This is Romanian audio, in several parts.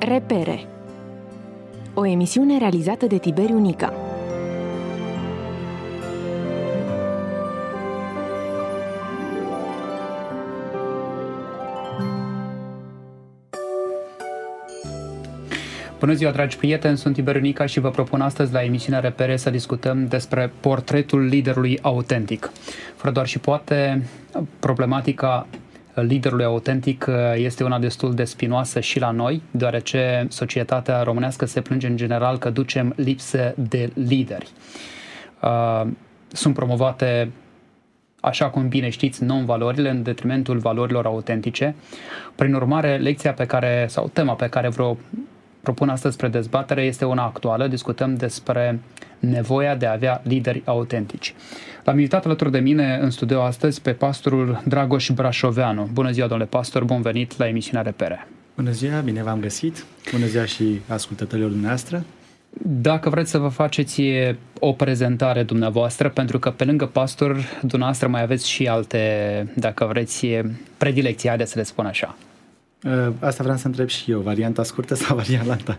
Repere. O emisiune realizată de Tiberiu Nica. Bună ziua, dragi prieteni, sunt Tiberiu Nica și vă propun astăzi la emisiunea Repere să discutăm despre portretul liderului autentic. Fără doar și poate, problematica liderului autentic este una destul de spinoasă și la noi, deoarece societatea românească se plânge în general că ducem lipsă de lideri. Sunt promovate, așa cum bine știți, non-valorile în detrimentul valorilor autentice. Prin urmare, lecția pe care, sau tema pe care propun astăzi spre dezbatere este una actuală. Discutăm despre nevoia de a avea lideri autentici. L-am invitat alături de mine în studio astăzi pe pastorul Dragoș Brașoveanu. Bună ziua, domnule pastor, bun venit la emisiunea Repere. Bună ziua, bine v-am găsit. Bună ziua și ascultătorilor dumneavoastră. Dacă vreți să vă faceți o prezentare dumneavoastră, pentru că pe lângă pastor, dumneavoastră mai aveți și alte, dacă vreți, predilecții, haideți să le spun așa. Asta vreau să întreb și eu, varianta scurtă sau varianta?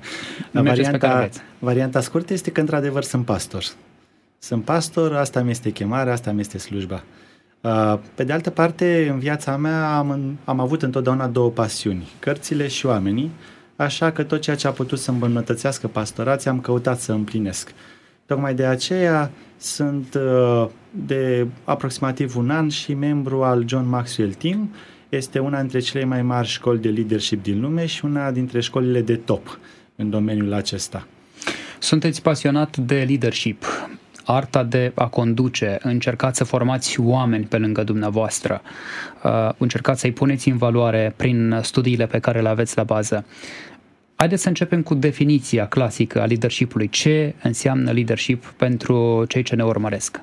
Varianta scurtă este că într-adevăr sunt pastor. Sunt pastor, asta mi este chemarea, asta mi este slujba. Pe de altă parte, în viața mea am avut întotdeauna două pasiuni, cărțile și oamenii, așa că tot ceea ce a putut să îmbunătățească pastorația am căutat să împlinesc. Tocmai de aceea sunt de aproximativ un an și membru al John Maxwell Team. Este una dintre cele mai mari școli de leadership din lume și una dintre școlile de top în domeniul acesta. Sunteți pasionat de leadership, arta de a conduce, încercați să formați oameni pe lângă dumneavoastră, încercați să-i puneți în valoare prin studiile pe care le aveți la bază. Haideți să începem cu definiția clasică a leadership-ului. Ce înseamnă leadership pentru cei ce ne urmăresc?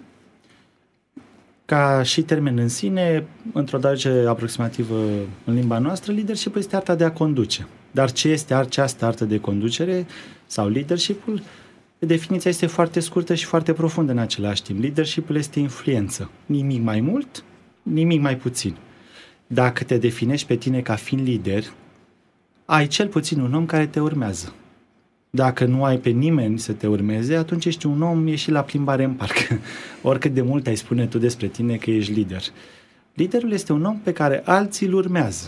Ca și termen în sine, într-o traducere aproximativă în limba noastră, leadership este arta de a conduce. Dar ce este această artă de conducere sau leadership-ul? Definiția este foarte scurtă și foarte profundă în același timp. Leadership-ul este influență. Nimic mai mult, nimic mai puțin. Dacă te definești pe tine ca fiind lider, ai cel puțin un om care te urmează. Dacă nu ai pe nimeni să te urmeze, atunci ești un om ieșit la plimbare în parc. Oricât de mult ai spune tu despre tine că ești lider. Liderul este un om pe care alții îl urmează.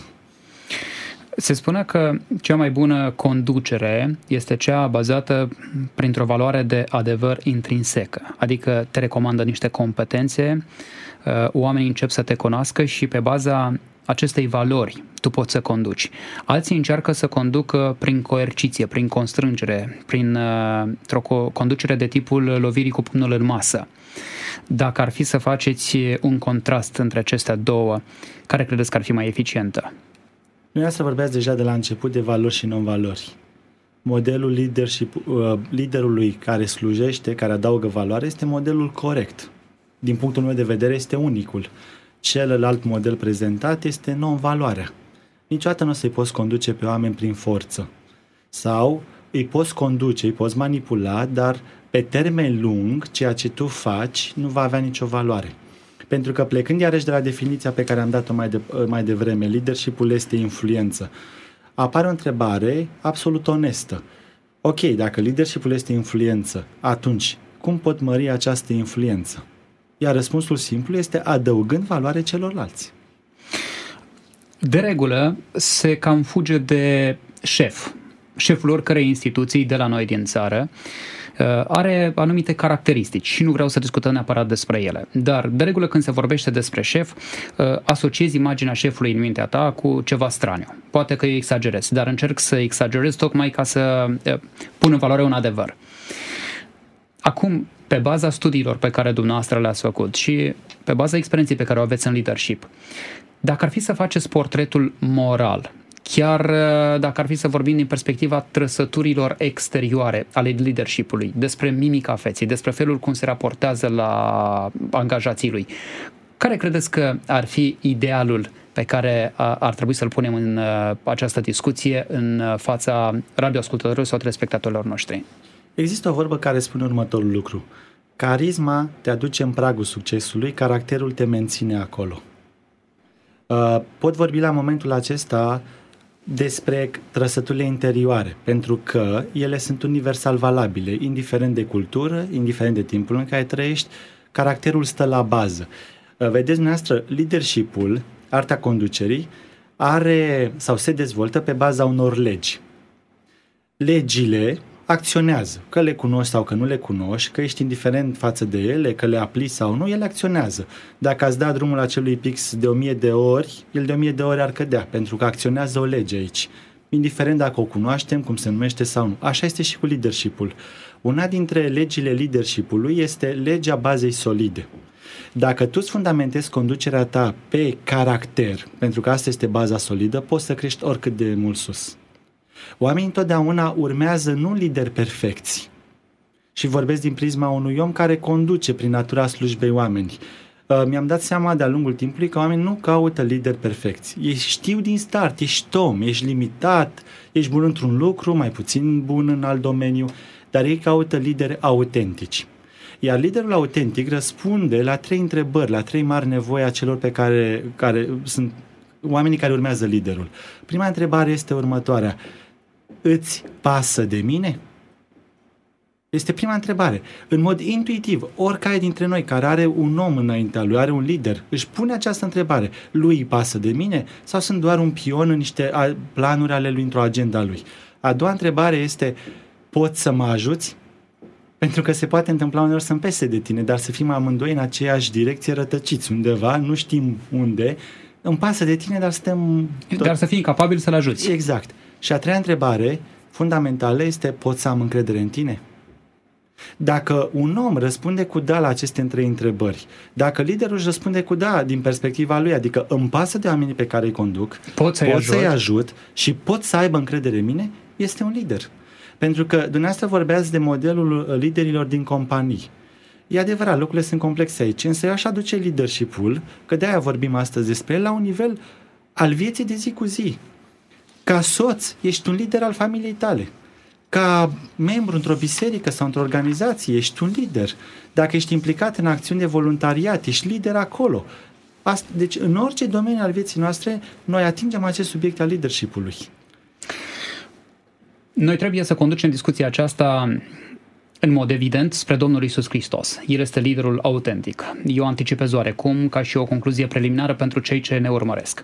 Se spune că cea mai bună conducere este cea bazată printr-o valoare de adevăr intrinsecă. Adică te recomandă niște competențe, oamenii încep să te cunoască și pe baza acestei valori tu poți să conduci. Alții încearcă să conducă prin coerciție, prin constrângere, o conducere de tipul lovirii cu pumnul în masă. Dacă ar fi să faceți un contrast între acestea două, care credeți că ar fi mai eficientă? Dumneavoastră vorbeați deja de la început de valori și non-valori. Modelul liderului care slujește, care adaugă valoare, este modelul corect. Din punctul meu de vedere, este unicul. Celălalt model prezentat este non-valoarea. Niciodată nu o să-i poți conduce pe oameni prin forță. Sau îi poți conduce, îi poți manipula, dar pe termen lung, ceea ce tu faci nu va avea nicio valoare. Pentru că plecând iarăși de la definiția pe care am dat-o mai devreme, leadership-ul este influență. Apare o întrebare absolut onestă. Ok, dacă leadership-ul este influență, atunci cum pot mări această influență? Iar răspunsul simplu este adăugând valoare celorlalți. De regulă se cam fuge de șeful oricărei instituții de la noi din țară. Are anumite caracteristici și nu vreau să discutăm neapărat despre ele. Dar, de regulă, când se vorbește despre șef, asociezi imaginea șefului în mintea ta cu ceva straniu. Poate că eu exagerez, dar încerc să exagerez tocmai ca să pun în valoare un adevăr. Acum, pe baza studiilor pe care dumneavoastră le-ați făcut și pe baza experienței pe care o aveți în leadership, dacă ar fi să faceți portretul moral, chiar dacă ar fi să vorbim din perspectiva trăsăturilor exterioare ale leadership-ului, despre mimica feței, despre felul cum se raportează la angajații lui, care credeți că ar fi idealul pe care ar trebui să-l punem în această discuție în fața radioascultătorilor sau telespectatorilor noștri? Există o vorbă care spune următorul lucru. Carisma te aduce în pragul succesului, caracterul te menține acolo. Pot vorbi la momentul acesta despre trăsăturile interioare, pentru că ele sunt universal valabile, indiferent de cultură, indiferent de timpul în care trăiești, caracterul stă la bază. Vedeți dumneavoastră, leadership-ul, arta conducerii, are sau se dezvoltă pe baza unor legi. Legile acționează, că le cunoști sau că nu le cunoști, că ești indiferent față de ele, că le aplici sau nu, ele acționează. Dacă ați da drumul acelui pix de 1000 de ori, el de 1000 de ori ar cădea, pentru că acționează o lege aici. Indiferent dacă o cunoaștem, cum se numește sau nu. Așa este și cu leadership-ul. Una dintre legile leadership-ului este legea bazei solide. Dacă tu îți fundamentezi conducerea ta pe caracter, pentru că asta este baza solidă, poți să crești oricât de mult sus. Oamenii întotdeauna urmează nu lideri perfecți. Și vorbesc din prisma unui om care conduce prin natura slujbei oamenii. Mi-am dat seama de-a lungul timpului că oamenii nu caută lideri perfecți. Ei știu din start, ești om, ești limitat, ești bun într-un lucru, mai puțin bun în alt domeniu, dar ei caută lideri autentici. Iar liderul autentic răspunde la 3 întrebări, la 3 mari nevoi a celor pe care sunt oamenii care urmează liderul. Prima întrebare este următoarea. Îți pasă de mine? Este prima întrebare. În mod intuitiv, oricare dintre noi care are un om înaintea lui, are un lider, își pune această întrebare. Lui îi pasă de mine? Sau sunt doar un pion în niște planuri ale lui, într-o agenda lui? A doua întrebare este, poți să mă ajuți? Pentru că se poate întâmpla uneori să-mi pese de tine, dar să fim amândoi în aceeași direcție rătăciți undeva, nu știm unde. Îmi pasă de tine, dar suntem... Dar să fii capabil să-l ajuți. Exact. Și a treia întrebare fundamentală este, pot să am încredere în tine? Dacă un om răspunde cu da la aceste 3 întrebări, dacă liderul își răspunde cu da din perspectiva lui, adică îmi pasă de oamenii pe care îi conduc, pot să-i ajut și pot să aibă încredere în mine, este un lider. Pentru că dumneavoastră vorbeați de modelul liderilor din companii. E adevărat, lucrurile sunt complexe aici, însă eu aș aduce leadership-ul, că de-aia vorbim astăzi despre el, la un nivel al vieții de zi cu zi. Ca soț, ești un lider al familiei tale. Ca membru într-o biserică sau într-o organizație, ești un lider. Dacă ești implicat în acțiuni de voluntariat, ești lider acolo. Deci, în orice domeniu al vieții noastre, noi atingem acest subiect al leadership-ului. Noi trebuie să conducem discuția aceasta în mod evident spre Domnul Iisus Hristos. El este liderul autentic. Eu anticipez oarecum ca și o concluzie preliminară pentru cei ce ne urmăresc.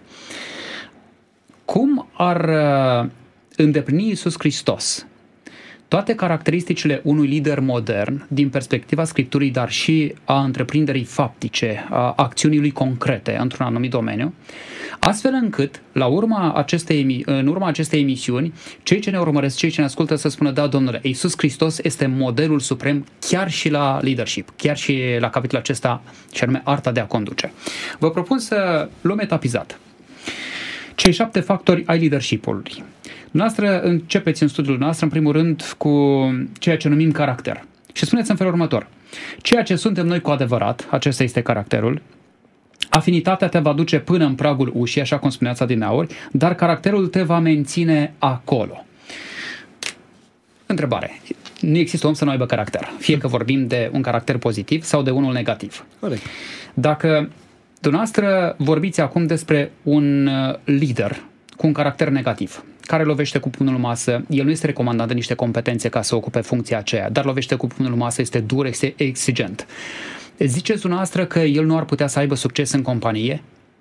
Cum ar îndeplini Iisus Hristos toate caracteristicile unui lider modern din perspectiva Scripturii, dar și a întreprinderii faptice, a acțiunii lui concrete într-un anumit domeniu, astfel încât, în urma acestei emisiuni, cei ce ne urmăresc, cei ce ne ascultă să spună, da, Domnule, Iisus Hristos este modelul suprem chiar și la leadership, chiar și la capitolul acesta, și anume arta de a conduce. Vă propun să luăm etapizat cei 7 factori ai leadership-ului. Noastră începeți în studiul nostru, în primul rând, cu ceea ce numim caracter. Și spuneți în felul următor. Ceea ce suntem noi cu adevărat, acesta este caracterul, afinitatea te va duce până în pragul ușii, așa cum spuneați adineauri, dar caracterul te va menține acolo. Întrebare. Nu există om să nu aibă caracter. Fie că vorbim de un caracter pozitiv sau de unul negativ. Corect. Dacă dumneavoastră vorbiți acum despre un lider cu un caracter negativ, care lovește cu pumnul în masă, el nu este recomandat de niște competențe ca să ocupe funcția aceea, dar lovește cu pumnul în masă, este dur, este exigent. Ziceți dumneavoastră că el nu ar putea să aibă succes în companie?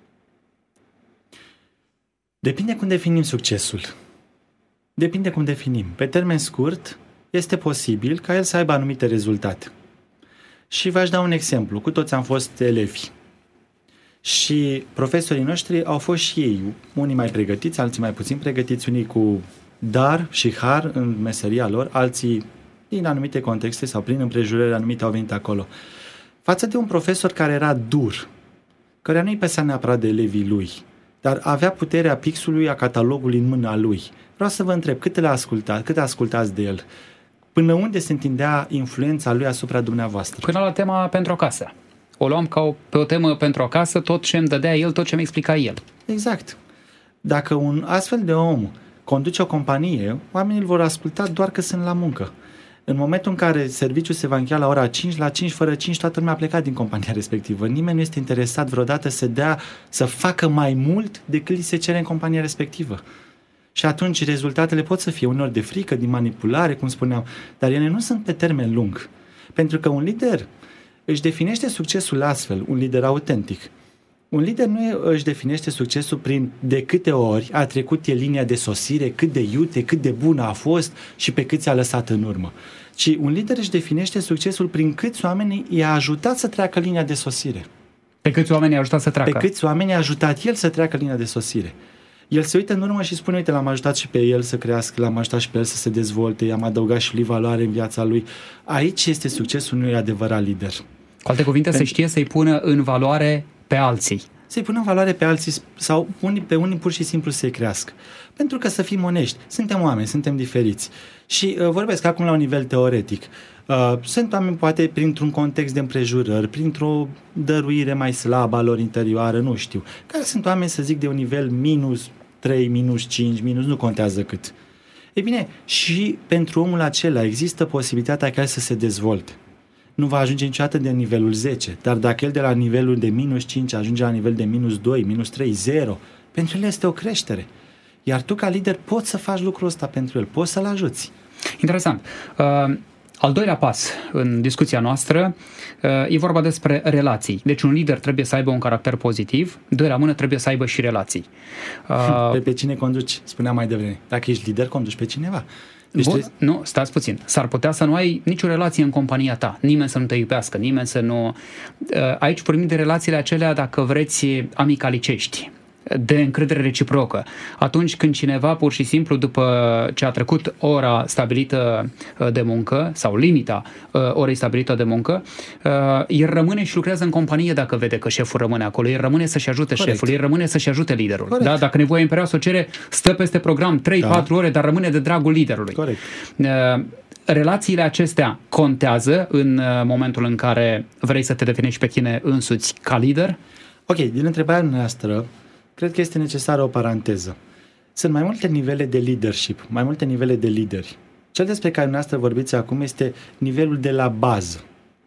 Depinde cum definim succesul. Depinde cum definim. Pe termen scurt, este posibil ca el să aibă anumite rezultate. Și v-aș da un exemplu. Cu toți am fost elevi. Și profesorii noștri au fost și ei, unii mai pregătiți, alții mai puțin pregătiți, unii cu dar și har în meseria lor, alții din anumite contexte sau prin împrejurări anumite au venit acolo. Față de un profesor care era dur, care nu-i păsea neapărat de elevii lui, dar avea puterea pixului, a catalogului în mâna lui. Vreau să vă întreb, cât ascultați de el? Până unde se întindea influența lui asupra dumneavoastră? Până la tema pentru acasă. O luam pe o temă pentru acasă, tot ce îmi dădea el, tot ce mi explica el. Exact. Dacă un astfel de om conduce o companie, oamenii îl vor asculta doar că sunt la muncă. În momentul în care serviciul se va încheia la ora 5, la 5 fără 5, toată lumea a plecat din compania respectivă. Nimeni nu este interesat vreodată să facă mai mult decât li se cere în compania respectivă. Și atunci rezultatele pot să fie uneori de frică, din manipulare, cum spuneam, dar ele nu sunt pe termen lung. Pentru că un lider își definește succesul astfel, un lider autentic. Un lider nu își definește succesul prin de câte ori a trecut el linia de sosire, cât de iute, cât de bună a fost și pe cât ți-a lăsat în urmă. Ci un lider își definește succesul prin câți oameni i-a ajutat să treacă linia de sosire. Pe câți oameni i-a ajutat să treacă? Pe câți oameni i-a ajutat el să treacă linia de sosire. El se uită în urmă și spune, uite, l-am ajutat și pe el să crească, l-am ajutat și pe el să se dezvolte, i-am adăugat și lui valoare în viața lui. Aici este succesul unui adevărat lider. Cu alte cuvinte, să știe să-i pună în valoare pe alții. Să-i pună în valoare pe alții sau pe unii pur și simplu să-i crească. Pentru că, să fim onești, suntem oameni, suntem diferiți. Și vorbesc acum la un nivel teoretic. Sunt oameni, poate, printr-un context de împrejurări, printr-o dăruire mai slabă a lor interioară, nu știu. Care sunt oameni, să zic, de un nivel minus 3, minus 5, minus, nu contează cât. Ei bine, și pentru omul acela există posibilitatea ca el să se dezvolte. Nu va ajunge niciodată de nivelul 10, dar dacă el de la nivelul de minus 5 ajunge la nivel de minus 2, minus 3, 0, pentru el este o creștere. Iar tu, ca lider, poți să faci lucrul ăsta pentru el, poți să-l ajuți. Interesant. Al doilea pas în discuția noastră e vorba despre relații. Deci un lider trebuie să aibă un caracter pozitiv, doi la mână trebuie să aibă și relații. Pe cine conduci? Spuneam mai devreme. Dacă ești lider, conduci pe cineva. Deci bun, nu, stați puțin. S-ar putea să nu ai nicio relație în compania ta, nimeni să nu te iubească, nimeni să nu... Aici vorbim de relațiile acelea, dacă vreți, amicalicești, de încredere reciprocă. Atunci când cineva pur și simplu, după ce a trecut ora stabilită de muncă sau limita orei stabilită de muncă, el rămâne și lucrează în companie dacă vede că șeful rămâne acolo, el rămâne să-și ajute șeful, el rămâne să-și ajute liderul. Da? Dacă nevoie imperioasă o cere, stă peste program 3-4 ore, dar rămâne de dragul liderului. Corect. Relațiile acestea contează în momentul în care vrei să te definești pe tine însuți ca lider? Ok, din întrebarea noastră, cred că este necesară o paranteză. Sunt mai multe nivele de leadership, mai multe nivele de lideri. Cel despre care dumneavoastră vorbiți acum este nivelul de la bază.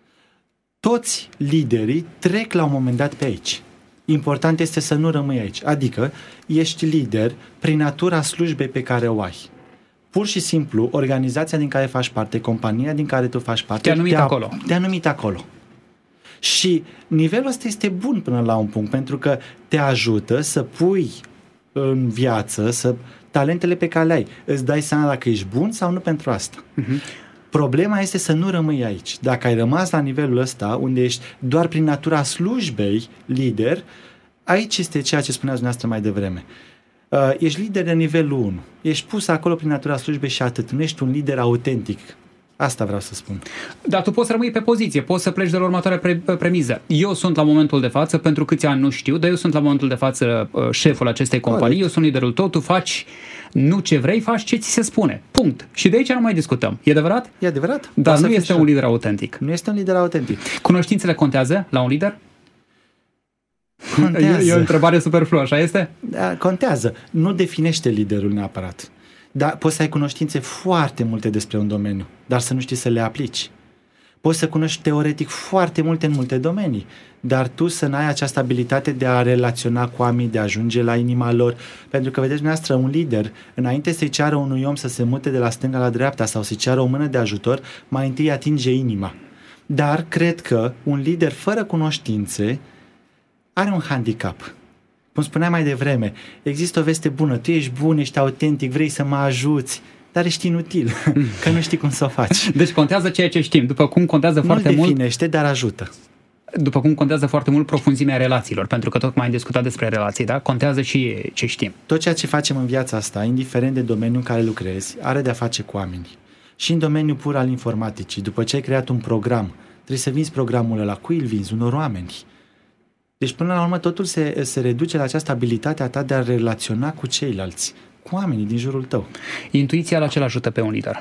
Toți liderii trec la un moment dat pe aici. Important este să nu rămâi aici. Adică ești lider prin natura slujbei pe care o ai. Pur și simplu, organizația din care faci parte, compania din care tu faci parte, te-a numit acolo. Și nivelul ăsta este bun până la un punct, pentru că te ajută să pui în viață talentele pe care le ai. Îți dai seama dacă ești bun sau nu pentru asta. Problema este să nu rămâi aici. Dacă ai rămas la nivelul ăsta, unde ești doar prin natura slujbei lider, aici este ceea ce spuneați dumneavoastră mai devreme. Ești lider de nivelul 1. Ești pus acolo prin natura slujbei și atât. Nu ești un lider autentic. Asta vreau să spun. Dar tu poți să rămâi pe poziție, poți să pleci de la următoarea premiză. Eu sunt la momentul de față, pentru câți ani nu știu, dar eu sunt la momentul de față șeful acestei companii, Corect. Eu sunt liderul tău, tu faci nu ce vrei, faci ce ți se spune. Punct. Și de aici nu mai discutăm. E adevărat? E adevărat. Dar nu este un lider autentic. Nu este un lider autentic. Cunoștințele contează la un lider? Contează. E o întrebare superfluă, așa este? Da, contează. Nu definește liderul neapărat. Dar poți să ai cunoștințe foarte multe despre un domeniu, dar să nu știi să le aplici. Poți să cunoști teoretic foarte multe în multe domenii, dar tu să n-ai această abilitate de a relaționa cu oamenii, de a ajunge la inima lor. Pentru că, vedeți dumneavoastră, un lider, înainte să-i ceară unui om să se mute de la stânga la dreapta sau să-i ceară o mână de ajutor, mai întâi atinge inima. Dar cred că un lider fără cunoștințe are un handicap. Cum spuneam mai devreme, există o veste bună, tu ești bun, ești autentic, vrei să mă ajuți, dar ești inutil, că nu știi cum să o faci. Deci contează ceea ce știm, după cum contează foarte mult... Nu definește, dar ajută. După cum contează foarte mult profunzimea relațiilor, pentru că tocmai am discutat despre relații, da? Contează și ce știm. Tot ceea ce facem în viața asta, indiferent de domeniul în care lucrezi, are de-a face cu oameni. Și în domeniul pur al informaticii, după ce ai creat un program, trebuie să vinzi programul ăla. Cui îl vinzi? Unor oameni. Deci până la urmă totul se reduce la această abilitate a ta de a relaționa cu ceilalți, cu oamenii din jurul tău. Intuiția la ce ajută pe un lider?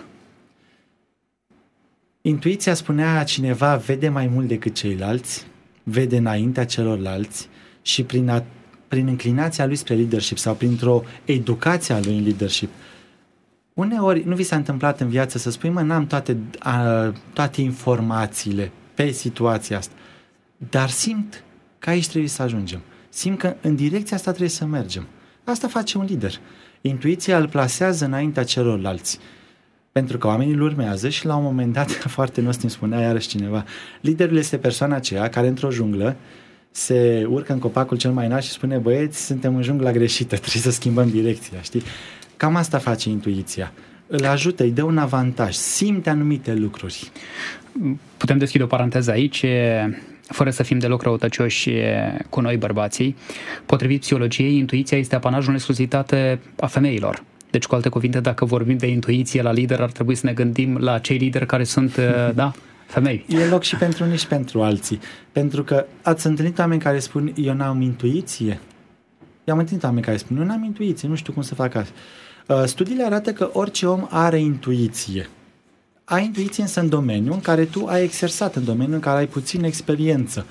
Intuiția, spunea cineva, vede mai mult decât ceilalți, vede înaintea celorlalți și prin înclinația lui spre leadership sau printr-o educație a lui în leadership. Uneori nu vi s-a întâmplat în viață să spui, n-am toate informațiile pe situația asta, dar simt că aici trebuie să ajungem. Simt că în direcția asta trebuie să mergem. Asta face un lider. Intuiția îl plasează înaintea celorlalți. Pentru că oamenii îl urmează și la un moment dat, foarte nostru îmi spunea iarăși cineva, liderul este persoana aceea care într-o junglă se urcă în copacul cel mai înalt și spune, băieți, suntem în jungla greșită, trebuie să schimbăm direcția, știi? Cam asta face intuiția. Îl ajută, îi dă un avantaj, simte anumite lucruri. Putem deschide o paranteză aici, fără să fim deloc răutăcioși cu noi bărbații. Potrivit psihologiei, intuiția este apanajul în exclusivitate a femeilor. Deci, cu alte cuvinte, dacă vorbim de intuiție la lider, ar trebui să ne gândim la cei lideri care sunt, femei. E loc și pentru unii și pentru alții. Pentru că ați întâlnit oameni care spun, eu n-am intuiție. I-am întâlnit oameni care spun, eu n-am intuiție, nu știu cum să fac asta. Studiile arată că orice om are intuiție. Ai intuiție însă în domeniul în care tu ai exersat, în domeniul în care ai puțină experiență.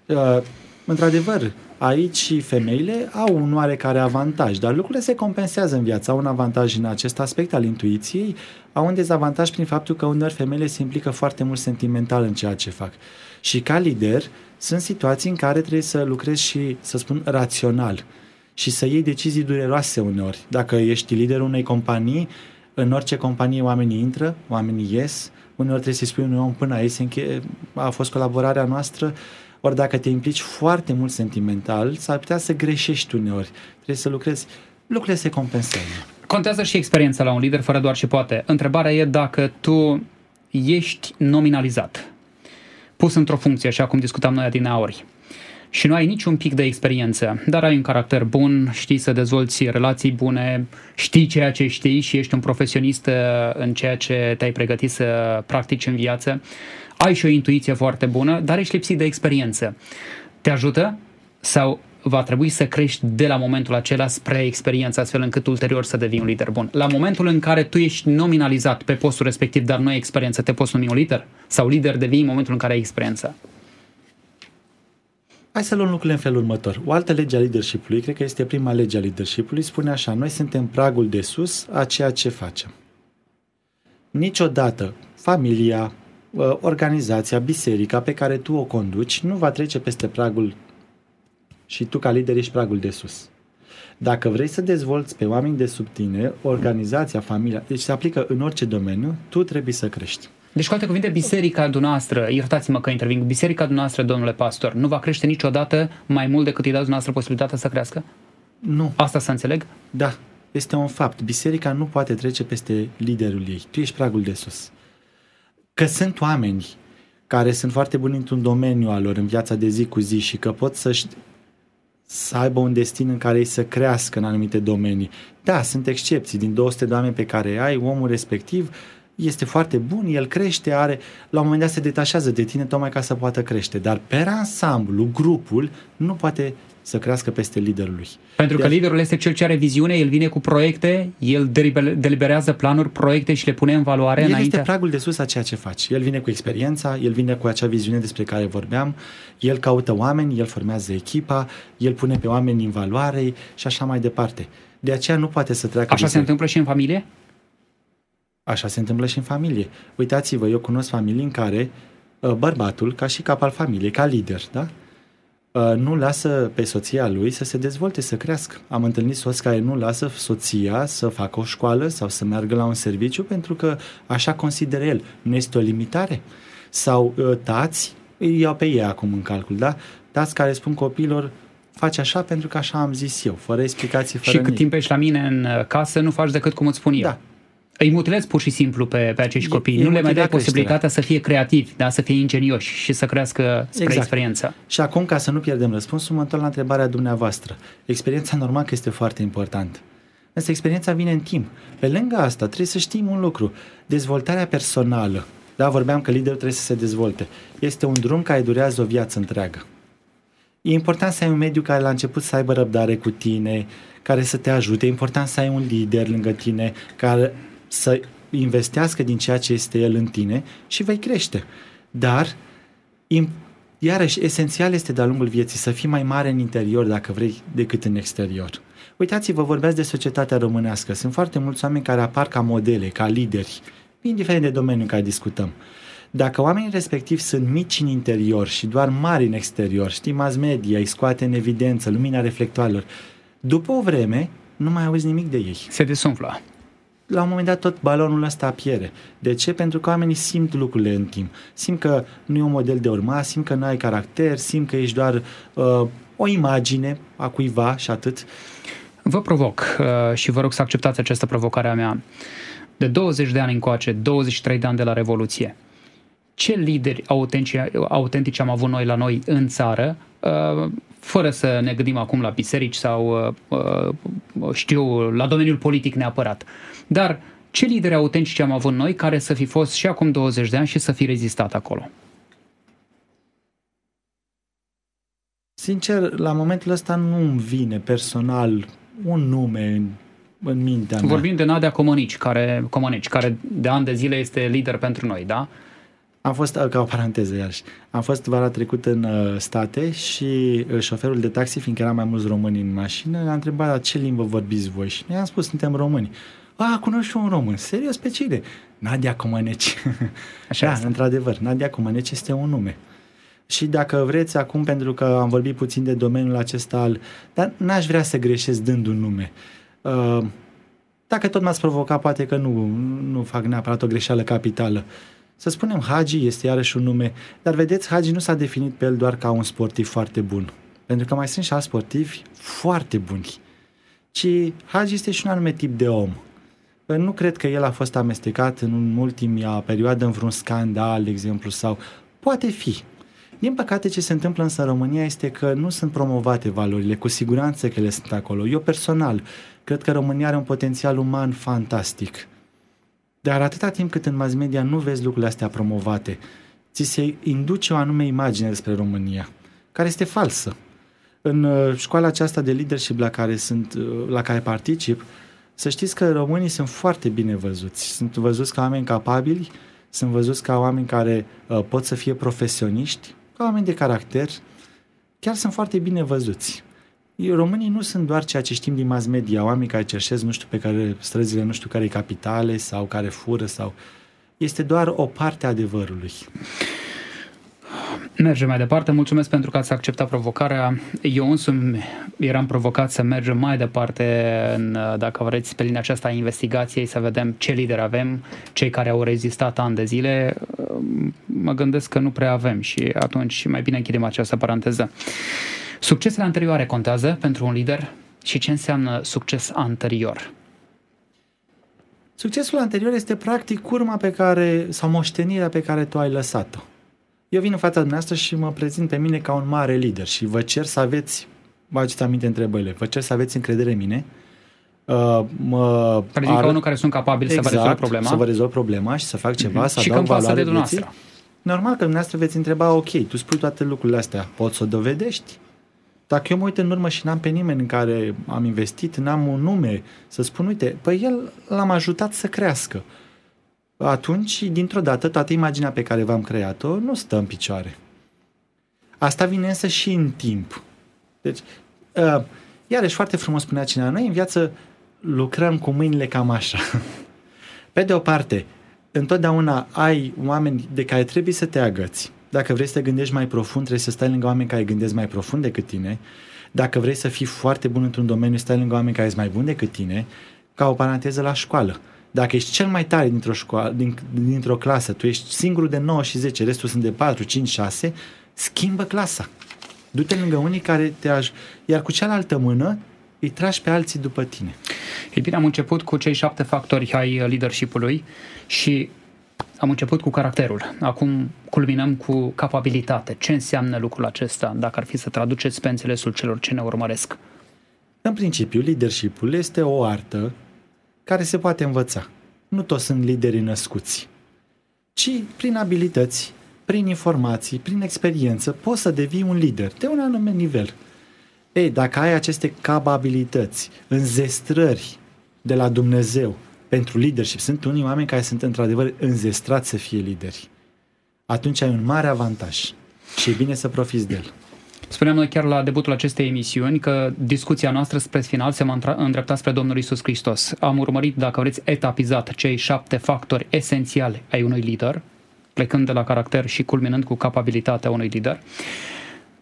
Într-adevăr, aici și femeile au un oarecare avantaj, dar lucrurile se compensează în viață. Au un avantaj în acest aspect al intuiției, au un dezavantaj prin faptul că uneori femeile se implică foarte mult sentimental în ceea ce fac. Și ca lider, sunt situații în care trebuie să lucrezi și, să spun, rațional și să iei decizii dureroase uneori. Dacă ești liderul unei companii, în orice companie oamenii intră, oamenii ies, uneori trebuie să-i spui unui om până aici a fost colaborarea noastră, ori dacă te implici foarte mult sentimental, s-ar putea să greșești uneori. Trebuie să lucrezi. Lucrurile se compensează. Contează și experiența la un lider, fără doar și poate. Întrebarea e dacă tu ești nominalizat, pus într-o funcție, așa cum discutam noi adineauri, și nu ai niciun pic de experiență, dar ai un caracter bun, știi să dezvolți relații bune, știi ceea ce știi și ești un profesionist în ceea ce te-ai pregătit să practici în viață, ai și o intuiție foarte bună, dar ești lipsit de experiență. Te ajută sau va trebui să crești de la momentul acela spre experiență, astfel încât ulterior să devii un lider bun? La momentul în care tu ești nominalizat pe postul respectiv, dar nu ai experiență, te poți numi un lider? Sau lider devii în momentul în care ai experiență? Hai să luăm lucrurile în felul următor. O altă lege a leadership-ului, cred că este prima lege a leadership-ului, spune așa, noi suntem pragul de sus a ceea ce facem. Niciodată familia, organizația, biserica pe care tu o conduci nu va trece peste pragul și tu ca lider ești pragul de sus. Dacă vrei să dezvolți pe oameni de sub tine, organizația, familia, deci se aplică în orice domeniu, tu trebuie să crești. Deci, cu alte cuvinte, biserica dumneavoastră, iertați-mă că intervin, biserica dumneavoastră, domnule pastor, nu va crește niciodată mai mult decât îi dați dumneavoastră posibilitatea să crească? Nu. Asta să înțeleg? Da, este un fapt. Biserica nu poate trece peste liderul ei. Tu ești pragul de sus. Că sunt oameni care sunt foarte buni într-un domeniu al lor, în viața de zi cu zi și că pot să aibă un destin în care ei să crească în anumite domenii. Da, sunt excepții. Din 200 de oameni pe care ai, omul respectiv este foarte bun, el crește, la un moment dat se detașează de tine tocmai ca să poată crește. Dar pe ansamblu, grupul nu poate să crească peste liderul lui. Pentru că liderul este cel ce are viziune, el vine cu proiecte, el deliberează planuri, proiecte și le pune în valoare înainte. El este pragul de sus a ceea ce faci. El vine cu experiența, el vine cu acea viziune despre care vorbeam, el caută oameni, el formează echipa, el pune pe oameni în valoare și așa mai departe. De aceea nu poate să treacă. Așa se întâmplă și în familie? Așa se întâmplă și în familie. Uitați-vă, eu cunosc familii în care bărbatul, ca și cap al familiei, ca lider, da? Nu lasă pe soția lui să se dezvolte, să crească. Am întâlnit soți care nu lasă soția să facă o școală sau să meargă la un serviciu pentru că așa consideră el. Nu este o limitare. Sau tați, îi iau pe ei acum în calcul, da? Tați care spun copiilor, faci așa pentru că așa am zis eu, fără explicații, fără și cât timp ești la mine în casă, nu faci decât cum îți spun eu. Da. Îi mutilezi pur și simplu pe acești copii. Nu le mai dai posibilitatea să fie creativi, da? Să fie ingenioși și să crească spre experiență. Și acum, ca să nu pierdem răspunsul, mă întorc la întrebarea dumneavoastră. Experiența normal că este foarte importantă. Însă experiența vine în timp. Pe lângă asta, trebuie să știm un lucru. Dezvoltarea personală. Da, vorbeam că liderul trebuie să se dezvolte. Este un drum care durează o viață întreagă. E important să ai un mediu care la început să aibă răbdare cu tine, care să te ajute. E important să ai un lider lângă tine care să investească din ceea ce este el în tine și vei crește. Dar, iarăși, esențial este de-a lungul vieții să fii mai mare în interior, dacă vrei, decât în exterior. Uitați-vă, vorbeați de societatea românească. Sunt foarte mulți oameni care apar ca modele, ca lideri, indiferent de domeniul în care discutăm. Dacă oamenii respectivi sunt mici în interior și doar mari în exterior, știi, mass media îi scoate în evidență, lumina reflectoarelor, după o vreme, nu mai auzi nimic de ei. Se desumflă. La un moment dat tot balonul ăsta pierde. De ce? Pentru că oamenii simt lucrurile în timp. Simt că nu e un model de urmat, simt că nu ai caracter, simt că ești doar o imagine a cuiva și atât. Vă provoc și vă rog să acceptați această provocare a mea. De 20 de ani încoace, 23 de ani de la Revoluție, ce lideri autentici am avut noi la noi în țară, fără să ne gândim acum la biserici sau, la domeniul politic neapărat. Dar ce lideri autentici am avut noi care să fi fost și acum 20 de ani și să fi rezistat acolo? Sincer, la momentul ăsta nu-mi vine personal un nume în mintea mea. Vorbim de Nadia Comăneci, care de ani de zile este lider pentru noi, da? Am fost, ca o paranteză iarăși, am fost vara trecută în state și șoferul de taxi, fiindcă eram mai mulți români în mașină, a întrebat la ce limbă vorbiți voi și ne-am spus, suntem români. Cunosc un român. Serios, pe cine? Nadia Comăneci. Așa este. Într-adevăr, Nadia Comăneci este un nume. Și dacă vreți acum, pentru că am vorbit puțin de domeniul acesta, dar n-aș vrea să greșesc dând un nume. Dacă tot m-ați provocat, poate că nu fac neapărat o greșeală capitală. Să spunem, Hagi este iarăși un nume, dar vedeți, Hagi nu s-a definit pe el doar ca un sportiv foarte bun, pentru că mai sunt și alți sportivi foarte buni. Ci Hagi este și un anume tip de om. Nu cred că el a fost amestecat în ultima perioadă în vreun scandal, de exemplu, sau poate fi. Din păcate, ce se întâmplă însă în România este că nu sunt promovate valorile, cu siguranță că ele sunt acolo. Eu personal cred că România are un potențial uman fantastic. Dar atâta timp cât în mass media nu vezi lucrurile astea promovate, ți se induce o anume imagine despre România, care este falsă. În școala aceasta de leadership la care particip, să știți că românii sunt foarte bine văzuți. Sunt văzuți ca oameni capabili, sunt văzuți ca oameni care pot să fie profesioniști, ca oameni de caracter, chiar sunt foarte bine văzuți. Românii nu sunt doar ceea ce știm din mass media, oameni care cerșesc nu știu pe care străzile, nu știu care capitale sau care fură sau... Este doar o parte a adevărului. Mergem mai departe. Mulțumesc pentru că ați acceptat provocarea. Eu însumi eram provocat să mergem mai departe dacă vreți, pe linia aceasta a investigației, să vedem ce lideri avem, cei care au rezistat ani de zile. Mă gândesc că nu prea avem și atunci mai bine închidem această paranteză. Succesele anterioare contează pentru un lider și ce înseamnă succes anterior? Succesul anterior este practic urma sau moștenirea pe care tu ai lăsat-o. Eu vin în fața dumneavoastră și mă prezint pe mine ca un mare lider și vă cer să aveți, vă aduceți aminte întrebările, vă cer să aveți încredere în mine. Ca unul care sunt capabil să vă rezolv problema. Să vă rezolv problema și să fac ceva, să adaug valoare vieții. Normal că dumneavoastră veți întreba, ok, tu spui toate lucrurile astea, poți să o dovedești? Dacă eu mă uit în urmă și n-am pe nimeni în care am investit, n-am un nume să spun, uite, păi el l-am ajutat să crească. Atunci, dintr-o dată, toată imaginea pe care v-am creat-o nu stă în picioare. Asta vine însă și în timp. Deci, iarăși foarte frumos spunea cineva, noi în viață lucrăm cu mâinile cam așa. Pe de o parte, întotdeauna ai oameni de care trebuie să te agăți. Dacă vrei să te gândești mai profund, trebuie să stai lângă oameni care gândesc mai profund decât tine. Dacă vrei să fii foarte bun într-un domeniu, stai lângă oameni care sunt mai buni decât tine. Ca o paranteză la școală. Dacă ești cel mai tare dintr-o clasă, tu ești singurul de 9 și 10, restul sunt de 4, 5, 6, schimbă clasa. Du-te lângă unii care te ajută, iar cu cealaltă mână îi tragi pe alții după tine. Ei bine, am început cu cei 7 factori ai leadership-ului și am început cu caracterul. Acum culminăm cu capabilitate. Ce înseamnă lucrul acesta, dacă ar fi să traduceți pe înțelesul celor ce ne urmăresc? În principiu, leadership-ul este o artă care se poate învăța. Nu toți sunt lideri născuți, ci prin abilități, prin informații, prin experiență, poți să devii un lider de un anume nivel. Ei, dacă ai aceste capabilități, înzestrări de la Dumnezeu pentru leadership, sunt unii oameni care sunt într-adevăr înzestrați să fie lideri, atunci ai un mare avantaj și e bine să profiți de el. Spuneam noi chiar la debutul acestei emisiuni că discuția noastră spre final se va îndrepta spre Domnul Iisus Hristos. Am urmărit, dacă vreți, etapizat cei 7 factori esențiali ai unui lider, plecând de la caracter și culminând cu capabilitatea unui lider.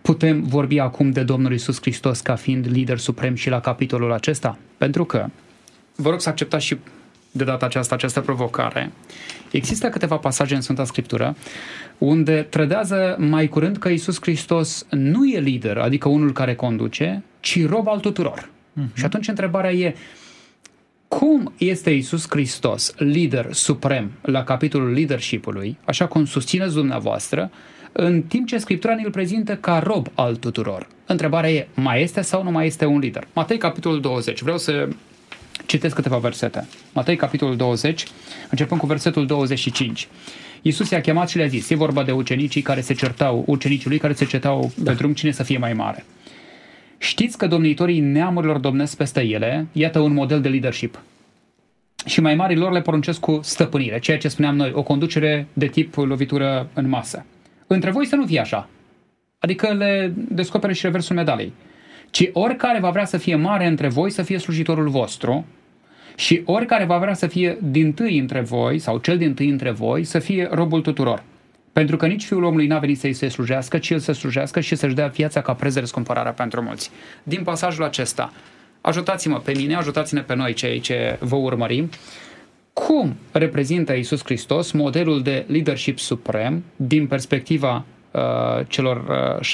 putem vorbi acum de Domnul Iisus Hristos ca fiind lider suprem și la capitolul acesta? Pentru că, vă rog să acceptați și de data această provocare, există câteva pasaje în Sfânta Scriptură unde trădează mai curând că Iisus Hristos nu e lider, adică unul care conduce, ci rob al tuturor. Și atunci întrebarea e, cum este Iisus Hristos lider suprem la capitolul leadership-ului, așa cum susțineți dumneavoastră, în timp ce Scriptura ne-l prezintă ca rob al tuturor? Întrebarea e, mai este sau nu mai este un lider? Matei, capitolul 20. Vreau să citesc câteva versete. Matei, capitolul 20, începând cu versetul 25. Iisus i-a chemat și le-a zis, e vorba de ucenicii care se certau, ucenicii lui care se certau pe drum cine să fie mai mare. Știți că domnitorii neamurilor domnesc peste ele, iată un model de leadership. Și mai marilor le poruncesc cu stăpânire, ceea ce spuneam noi, o conducere de tip lovitură în masă. Între voi să nu fie așa. Adică le descopere și reversul medalei. Ci oricare va vrea să fie mare între voi să fie slujitorul vostru și oricare va vrea să fie dintâi între voi sau cel dintâi între voi să fie robul tuturor. Pentru că nici Fiul omului n-a venit să-i se slujească, ci el să slujească și să-și dea viața ca preț de răscumpărare pentru mulți. Din pasajul acesta, ajutați-mă pe mine, ajutați-ne pe noi cei ce vă urmărim. Cum reprezintă Iisus Hristos modelul de leadership suprem din perspectiva celor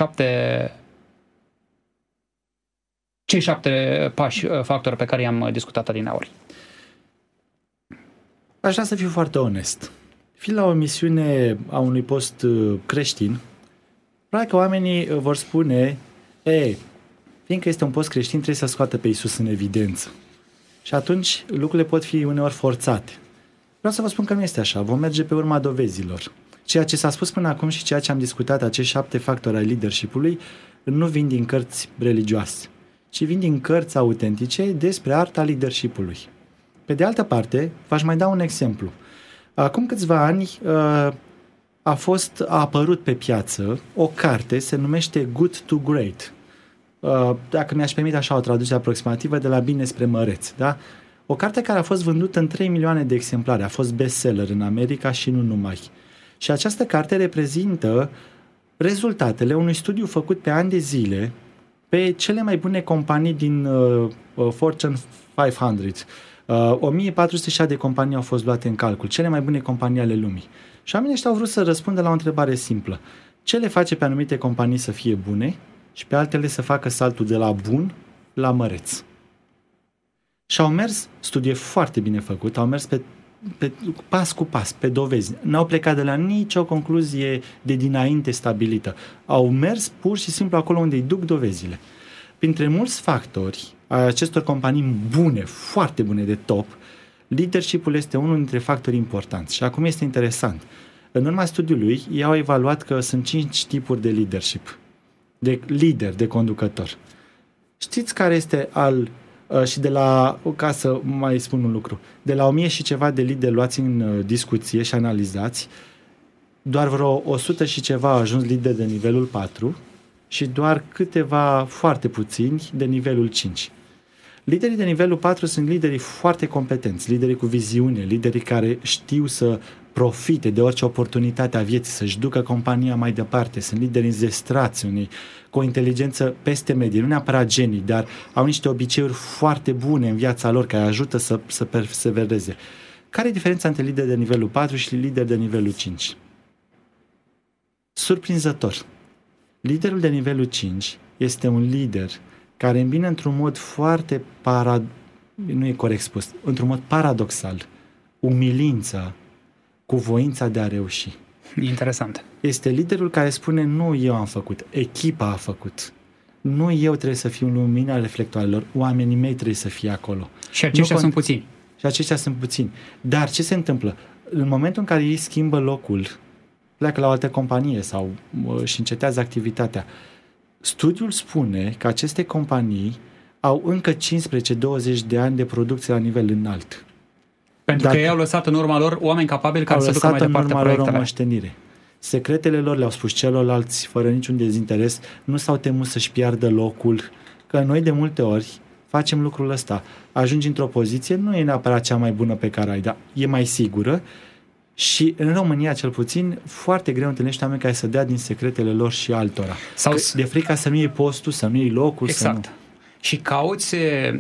cei 7 pași factori pe care i-am discutat adineauri? Aș vrea să fiu foarte onest. Fiind la o misiune a unui post creștin, probabil că oamenii vor spune, fiindcă este un post creștin, trebuie să scoată pe Iisus în evidență. Și atunci lucrurile pot fi uneori forțate. Vreau să vă spun că nu este așa. Vom merge pe urma dovezilor. Ceea ce s-a spus până acum și ceea ce am discutat, acești 7 factori ai leadership-ului, nu vin din cărți religioase, ci vin din cărți autentice despre arta leadership-ului. Pe de altă parte, v-aș mai da un exemplu. Acum câțiva ani a apărut pe piață o carte, se numește Good to Great. Dacă mi-aș permite așa o traducere aproximativă, de la bine spre măreț. Da? O carte care a fost vândută în 3 milioane de exemplare, a fost bestseller în America și nu numai. Și această carte reprezintă rezultatele unui studiu făcut pe ani de zile pe cele mai bune companii din Fortune 500. 1400 de companii au fost luate în calcul, cele mai bune companii ale lumii. Și oamenii ăștia au vrut să răspundă la o întrebare simplă. Ce le face pe anumite companii să fie bune și pe altele să facă saltul de la bun la măreț? Și au mers, studie foarte bine făcut, au mers pe pas cu pas, pe dovezi. N-au plecat de la nicio concluzie de dinainte stabilită. Au mers pur și simplu acolo unde îi duc dovezile. Printre mulți factori ai acestor companii bune, foarte bune de top, leadership-ul este unul dintre factorii importanți. Și acum este interesant. În urma studiului, ei au evaluat că sunt 5 tipuri de leadership. De lider, de conducător. Știți care este și de la, ca să mai spun un lucru, de la 1000 și ceva de lideri luați în discuție și analizați, doar vreo 100 și ceva au ajuns lideri de nivelul 4 și doar câteva, foarte puțini, de nivelul 5. Liderii de nivelul 4 sunt liderii foarte competenți, liderii cu viziune, liderii care știu să profite de orice oportunitate a vieții, să-și ducă compania mai departe, sunt lideri înzestrați, unii cu o inteligență peste medie, nu neapărat genii, dar au niște obiceiuri foarte bune în viața lor care ajută să persevereze. Care e diferența între lideri de nivelul 4 și lideri de nivelul 5? Surprinzător. Liderul de nivelul 5 este un lider care îmbină într-un mod foarte nu e corect spus, într-un mod paradoxal, umilința cu voința de a reuși. Interesant. Este liderul care spune, nu eu am făcut, echipa a făcut. Nu eu trebuie să fiu lumina reflectoarelor, oamenii mei trebuie să fie acolo. Și aceștia sunt puțini. Și aceștia sunt puțini. Dar ce se întâmplă? În momentul în care ei schimbă locul, pleacă la o altă companie sau își încetează activitatea, studiul spune că aceste companii au încă 15-20 de ani de producție la nivel înalt. Pentru că ei au lăsat în urma lor oameni capabili care să ducă mai departe proiectele. O moștenire. Secretele lor le-au spus celorlalți fără niciun dezinteres, nu s-au temut să-și piardă locul, că noi de multe ori facem lucrul ăsta. Ajungi într-o poziție, nu e neapărat cea mai bună pe care ai, dar e mai sigură Și în România, cel puțin, foarte greu întâlnești oameni care să dea din secretele lor și altora. Sau de frica să nu iei postul, să nu iei locul. Exact. Să nu... Și cauți,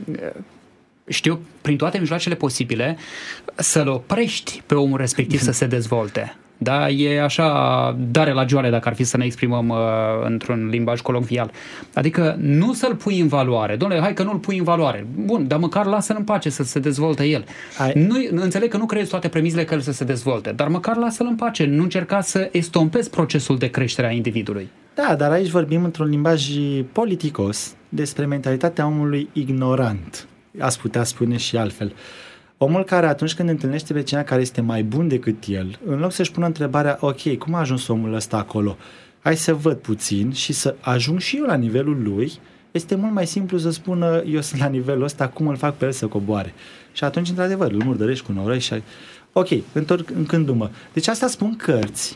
știu, prin toate mijloacele posibile, să-l oprești pe omul respectiv să se dezvolte. Da, e așa dare la joale, dacă ar fi să ne exprimăm într-un limbaj colocvial. Adică nu să-l pui în valoare. Dom'le, hai că nu-l pui în valoare. Bun, dar măcar lasă-l în pace să se dezvolte el. Nu, înțeleg că nu creezi toate premizele că el să se dezvolte, dar măcar lasă-l în pace. Nu încerca să estompezi procesul de creștere a individului. Da, dar aici vorbim într-un limbaj politicos despre mentalitatea omului ignorant. Ați putea spune și altfel. Omul care atunci când întâlnește pe cineva care este mai bun decât el, în loc să-și pună întrebarea, ok, cum a ajuns omul ăsta acolo? Hai să văd puțin și să ajung și eu la nivelul lui, este mult mai simplu să spună, eu sunt la nivelul ăsta, cum îl fac pe el să coboare? Și atunci, într-adevăr, îl murdărești cu noroi și... Ok, întorcându-mă. Deci asta spun cărți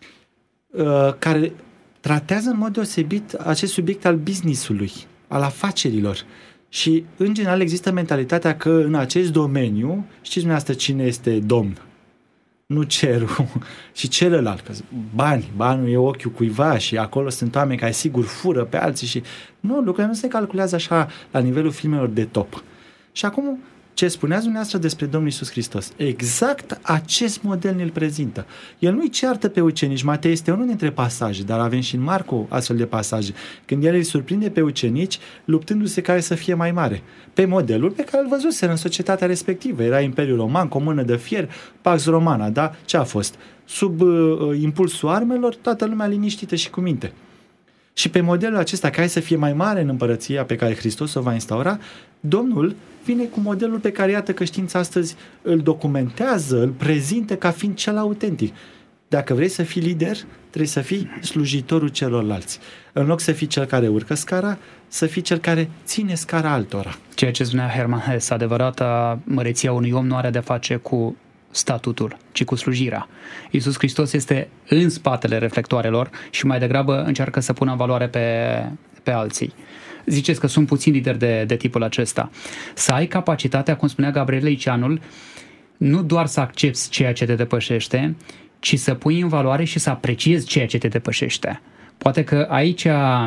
care tratează în mod deosebit acest subiect al business-ului, al afacerilor. Și, în general, există mentalitatea că în acest domeniu, știți dumneavoastră cine este domn? Nu cerul și celălalt. Că banul e ochiul cuiva și acolo sunt oameni care sigur fură pe alții și... Nu, lucrurile nu se calculează așa la nivelul filmelor de top. Și acum, ce spuneați dumneavoastră despre Domnul Iisus Hristos? Exact acest model ne-l prezintă. El nu-i ceartă pe ucenici. Matei este unul dintre pasaje, dar avem și în Marcu astfel de pasaje. Când el îi surprinde pe ucenici, luptându-se care să fie mai mare. Pe modelul pe care îl văzuseră în societatea respectivă. Era Imperiul Roman, cu o mână de fier, Pax Romana, da? Ce a fost? Sub impulsul armelor, toată lumea liniștită și cu minte. Și pe modelul acesta, care să fie mai mare în împărăția pe care Hristos o va instaura, Domnul vine cu modelul pe care, iată că știința astăzi îl documentează, îl prezintă ca fiind cel autentic. Dacă vrei să fii lider, trebuie să fii slujitorul celorlalți. În loc să fii cel care urcă scara, să fii cel care ține scara altora. Ceea ce spunea Hermann Hesse, adevărata măreția unui om nu are de face cu statutul, ci cu slujirea. Iisus Hristos este în spatele reflectoarelor și mai degrabă încearcă să pună în valoare pe alții. Ziceți că sunt puțini lideri de tipul acesta. Să ai capacitatea, cum spunea Gabriel Leicianul, nu doar să accepti ceea ce te depășește, ci să pui în valoare și să apreciezi ceea ce te depășește. Poate că aici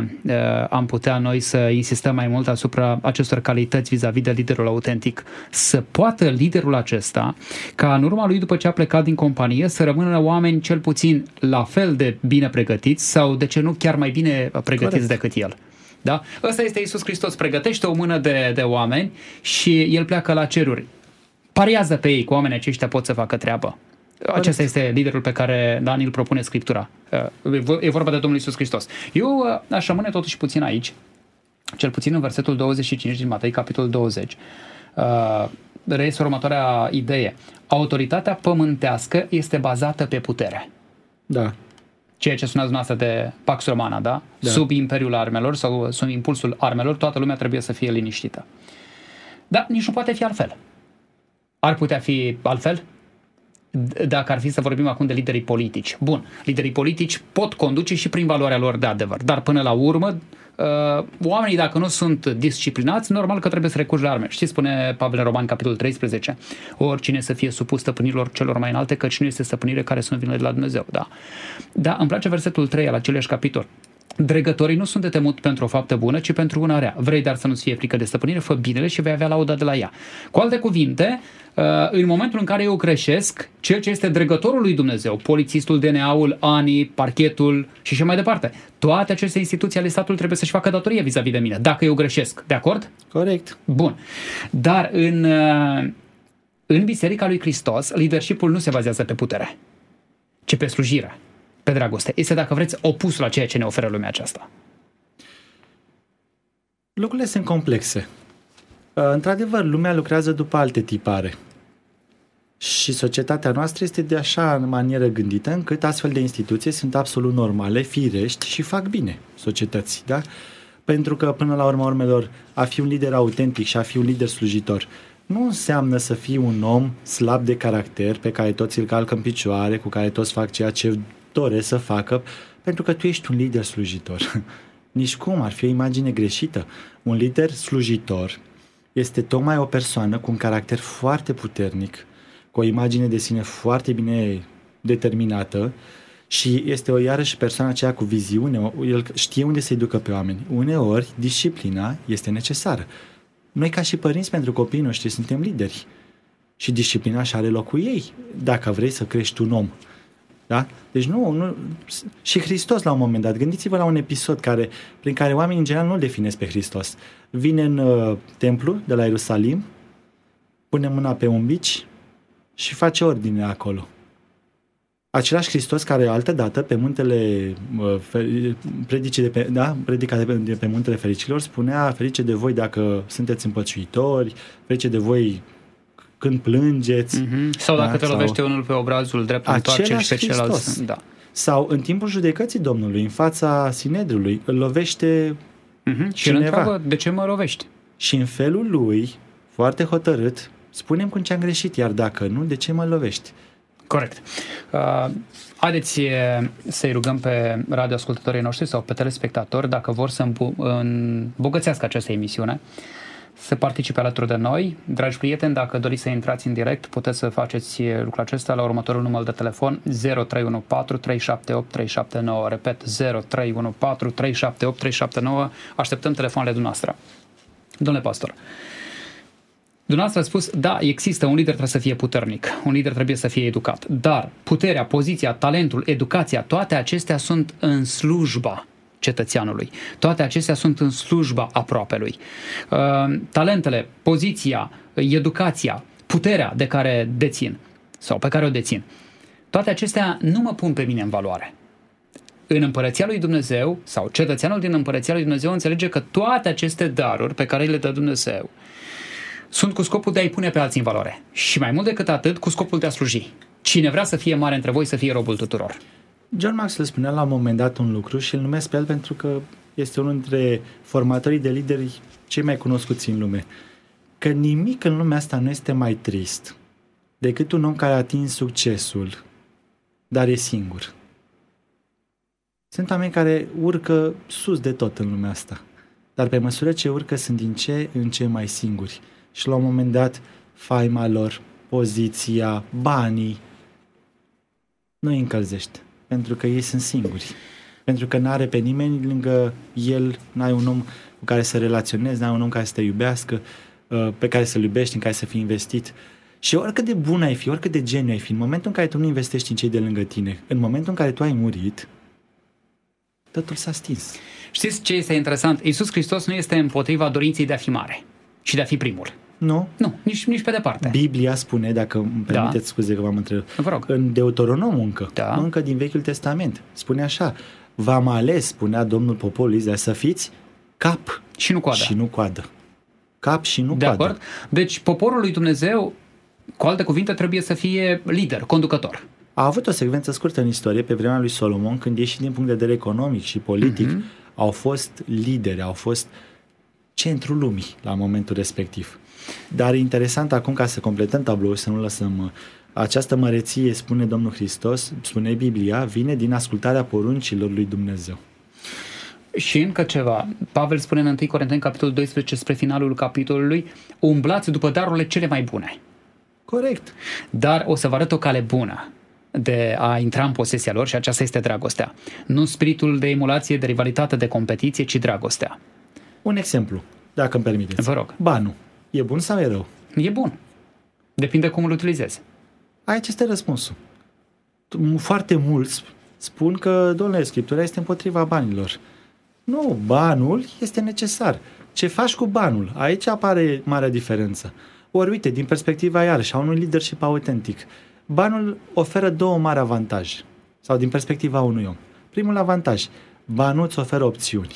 am putea noi să insistăm mai mult asupra acestor calități vis-a-vis de liderul autentic. Să poată liderul acesta, ca în urma lui, după ce a plecat din companie, să rămână oameni cel puțin la fel de bine pregătiți sau, de ce nu, chiar mai bine pregătiți decât el. Da? Ăsta este Iisus Hristos, pregătește o mână de oameni și el pleacă la ceruri. Pariază pe ei, cu oamenii aceștia pot să facă treabă. Acesta este liderul pe care îl propune Scriptura. E vorba de Domnul Iisus Hristos. Eu aș rămâne totuși puțin aici, cel puțin în versetul 25 din Matei, capitolul 20. Reiese următoarea idee. Autoritatea pământească este bazată pe putere. Da. Ceea ce spuneați dumneavoastră de Pax Romana, da? Sub imperiul armelor sau sub impulsul armelor, toată lumea trebuie să fie liniștită. Dar nici nu poate fi altfel. Ar putea fi altfel? Dacă ar fi să vorbim acum de liderii politici. Bun, liderii politici pot conduce și prin valoarea lor de adevăr, dar până la urmă oamenii, dacă nu sunt disciplinați, normal că trebuie să recurgi la arme. Știți, spune Pavel în Romani, capitolul 13, oricine să fie supus stăpânirilor celor mai înalte, căci nu este stăpânire care să nu vină de la Dumnezeu. Da, îmi place versetul 3 al aceleași capitol. Dregătorii nu sunt de temut pentru o faptă bună, ci pentru una rea. Vrei dar să nu-ți fie frică de stăpânire, fă binele și vei avea lauda de la ea. Cu alte cuvinte, în momentul în care eu greșesc, cel ce este dregătorul lui Dumnezeu, polițistul, DNA-ul, ANI, parchetul și așa mai departe, toate aceste instituții ale statului trebuie să-și facă datorie vis-a-vis de mine, dacă eu greșesc. De acord? Corect. Bun. Dar în Biserica lui Hristos, leadership-ul nu se bazează pe putere, ci pe slujire, pe dragoste. Este, dacă vreți, opusul la ceea ce ne oferă lumea aceasta. Lucrurile sunt complexe. Într-adevăr, lumea lucrează după alte tipare. Și societatea noastră este de așa manieră gândită încât astfel de instituții sunt absolut normale, firești și fac bine societății. Da? Pentru că, până la urma urmelor, a fi un lider autentic și a fi un lider slujitor nu înseamnă să fii un om slab de caracter pe care toți îl calcă în picioare, cu care toți fac ceea ce doresc să facă, pentru că tu ești un lider slujitor. Nici cum, ar fi o imagine greșită. Un lider slujitor este tocmai o persoană cu un caracter foarte puternic, cu o imagine de sine foarte bine determinată și este iarăși persoana aceea cu viziune, el știe unde să-i ducă pe oameni. Uneori, disciplina este necesară. Noi ca și părinți pentru copiii noștri suntem lideri și disciplina și are locul ei dacă vrei să crești un om. Da? Deci nu, și Hristos la un moment dat, gândiți-vă la un episod prin care oamenii în general nu-L definesc pe Hristos. Vine în templu de la Ierusalim, pune mâna pe un bici și face ordine acolo. Același Hristos care altădată pe muntele predica de pe muntele fericilor spunea: ferice de voi dacă sunteți împăciuitori, ferice de voi când plângeți. Sau dacă te lovește unul pe obrazul drept, întoarce și pe celălalt. Da. Sau în timpul judecății Domnului, în fața Sinedriului, îl lovește și îl întreabă: de ce mă lovești? Și în felul lui, foarte hotărât, spunem cum ce-am greșit, iar dacă nu, de ce mă lovești? Corect. Haideți să-i rugăm pe radioascultătorii noștri sau pe telespectatori, dacă vor să îmbogățească această emisiune, să participe alături de noi. Dragi prieteni, dacă doriți să intrați în direct, puteți să faceți lucrul acesta la următorul număr de telefon 0314 378 379. Repet, 0314 378 379. Așteptăm telefoanele dumneavoastră. Domnule pastor, dumneavoastră a spus, da, există, un lider trebuie să fie puternic, un lider trebuie să fie educat, dar puterea, poziția, talentul, educația, toate acestea sunt în slujba cetățeanului. Toate acestea sunt în slujba aproapelui. Talentele, poziția, educația, puterea de care dețin sau pe care o dețin, toate acestea nu mă pun pe mine în valoare. În Împărăția lui Dumnezeu, sau cetățeanul din Împărăția lui Dumnezeu înțelege că toate aceste daruri pe care le dă Dumnezeu sunt cu scopul de a-i pune pe alții în valoare. Și mai mult decât atât, cu scopul de a sluji. Cine vrea să fie mare între voi, să fie robul tuturor. John Maxwell spunea la un moment dat un lucru și îl numesc pe el pentru că este unul dintre formatorii de lideri cei mai cunoscuți în lume. Că nimic în lumea asta nu este mai trist decât un om care a atins succesul, dar e singur. Sunt oameni care urcă sus de tot în lumea asta, dar pe măsură ce urcă sunt din ce în ce mai singuri. Și la un moment dat, faima lor, poziția, banii, nu îi încălzește, pentru că ei sunt singuri. Pentru că n-are pe nimeni lângă el, n-ai un om cu care să relaționezi, n-ai un om care să te iubească, pe care să-l iubești, în care să fii investit. Și oricât de bun ai fi, oricât de geniu ai fi, în momentul în care tu nu investești în cei de lângă tine, în momentul în care tu ai murit, totul s-a stins. Știți ce este interesant? Iisus Hristos nu este împotriva dorinței de a fi mare și de a fi primul. Nu? Nu, nici pe departe. Biblia spune, dacă îmi permiteți, scuze că v-am întrebat, vă rog. în Deuteronom încă din Vechiul Testament, spune așa: v-am ales, spunea Domnul poporului Israel, să fiți cap și nu coadă. Și nu coadă. Cap și nu de coadă. Acord? Deci poporul lui Dumnezeu, cu alte cuvinte, trebuie să fie lider, conducător. A avut o secvență scurtă în istorie pe vremea lui Solomon, când ei și din punct de vedere economic și politic au fost lideri, au fost centrul lumii la momentul respectiv. Dar e interesant acum, ca să completăm tabloul și să nu lăsăm această măreție, spune Domnul Hristos, spune Biblia, vine din ascultarea poruncilor lui Dumnezeu. Și încă ceva, Pavel spune în 1 Corinteni, capitolul 12, spre finalul capitolului: umblați după darurile cele mai bune. Corect. Dar o să vă arăt o cale bună de a intra în posesia lor și aceasta este dragostea. Nu spiritul de emulație, de rivalitate, de competiție, ci dragostea. Un exemplu, dacă îmi permiteți. Vă rog. Banul. E bun sau e rău? E bun. Depinde cum îl utilizezi. Aici este răspunsul. Foarte mulți spun că, domnule, Scriptura este împotriva banilor. Nu, banul este necesar. Ce faci cu banul? Aici apare marea diferență. Ori, uite, din perspectiva iarăși a unui leadership autentic, banul oferă două mari avantaje, sau din perspectiva unui om. Primul avantaj, banul îți oferă opțiuni.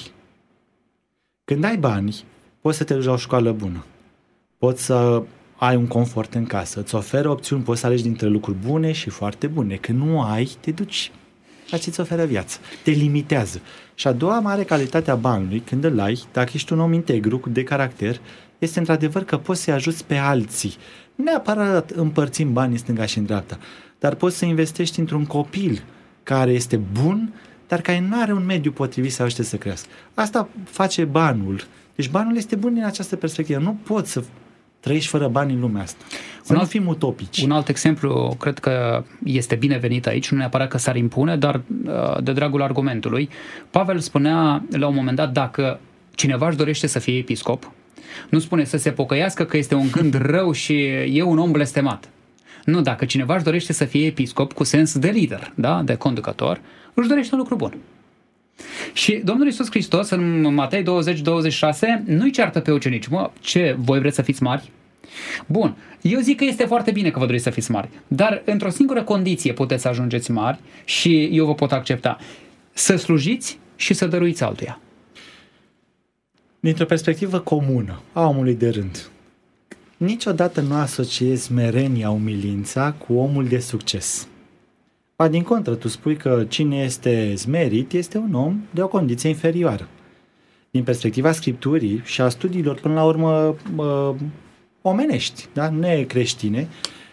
Când ai bani, poți să te duci la o școală bună, poți să ai un confort în casă, îți oferă opțiuni, poți să alegi dintre lucruri bune și foarte bune. Când nu ai, te duci la ce îți oferă viață, te limitează. Și a doua mare calitate a banului, când îl ai, dacă ești un om integru, de caracter, este într-adevăr că poți să-i ajuți pe alții. Nu neapărat împărțim banii stânga și în dreapta, dar poți să investești într-un copil care este bun, dar care nu are un mediu potrivit să ajute să crească. Asta face banul. Deci banul este bun din această perspectivă. Nu poți să trăiești fără bani în lumea asta. Să nu fim utopici. Un alt exemplu, cred că este binevenit aici, nu neapărat că s-ar impune, dar de dragul argumentului. Pavel spunea la un moment dat, dacă cineva își dorește să fie episcop, nu spune să se pocăiască că este un gând rău și e un om blestemat. Nu, dacă cineva își dorește să fie episcop cu sens de lider, da? De conducător, își dorește un lucru bun. Și Domnul Iisus Hristos în Matei 20-26 nu-i ceartă pe ucenici. Mă, ce, voi vreți să fiți mari? Bun, eu zic că este foarte bine că vă doriți să fiți mari, dar într-o singură condiție puteți să ajungeți mari și eu vă pot accepta. Să slujiți și să dăruiți altuia. Dintr-o perspectivă comună a omului de rând, niciodată nu asociezi smerenia, umilința cu omul de succes. Din contră, tu spui că cine este smerit este un om de o condiție inferioară. Din perspectiva Scripturii și a studiilor, până la urmă, omenești, da? Necreștine,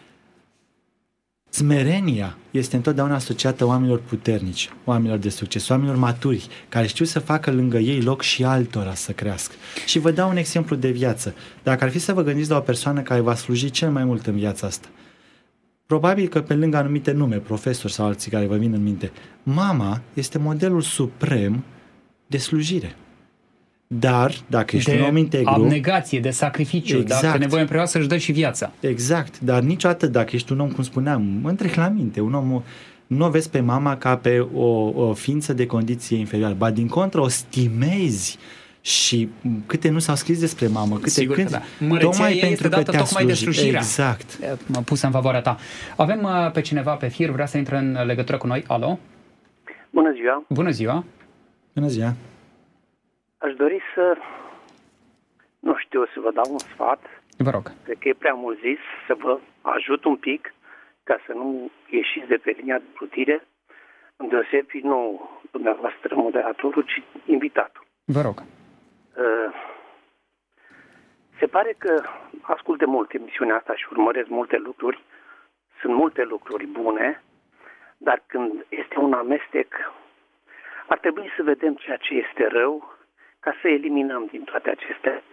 smerenia este întotdeauna asociată oamenilor puternici, oamenilor de succes, oamenilor maturi, care știu să facă lângă ei loc și altora să crească. Și vă dau un exemplu de viață. Dacă ar fi să vă gândiți la o persoană care va sluji cel mai mult în viața asta, probabil că pe lângă anumite nume, profesori sau alții care vă vin în minte, mama este modelul suprem de slujire. Dar, dacă ești un om integru... De abnegație, de sacrificiu, exact. Dacă nevoie împreună își dă și viața. Exact, dar niciodată dacă ești un om, cum spuneam, îmi trec la minte, un om, nu o vezi pe mama ca pe o ființă de condiție inferioară, ba din contră o stimezi. Și câte nu s-au scris despre mamă, câte sigur când, da. Tocmai pentru că te-a tocmai de slujirea. Exact. M-a pus în favoarea ta. Avem pe cineva pe fir, vrea să intre în legătură cu noi. Alo? Bună ziua! Bună ziua! Bună ziua! Aș dori să, nu știu, să vă dau un sfat. Vă rog. Cred că e prea mult zis, să vă ajut un pic ca să nu ieșiți de pe linia de plutire, îndeosebi nu dumneavoastră moderatorul, ci invitatul. Vă rog. Se pare că ascult de mult emisiunea asta și urmăresc multe lucruri. Sunt multe lucruri bune, dar când este un amestec, ar trebui să vedem ceea ce este rău ca să eliminăm din toate acestea.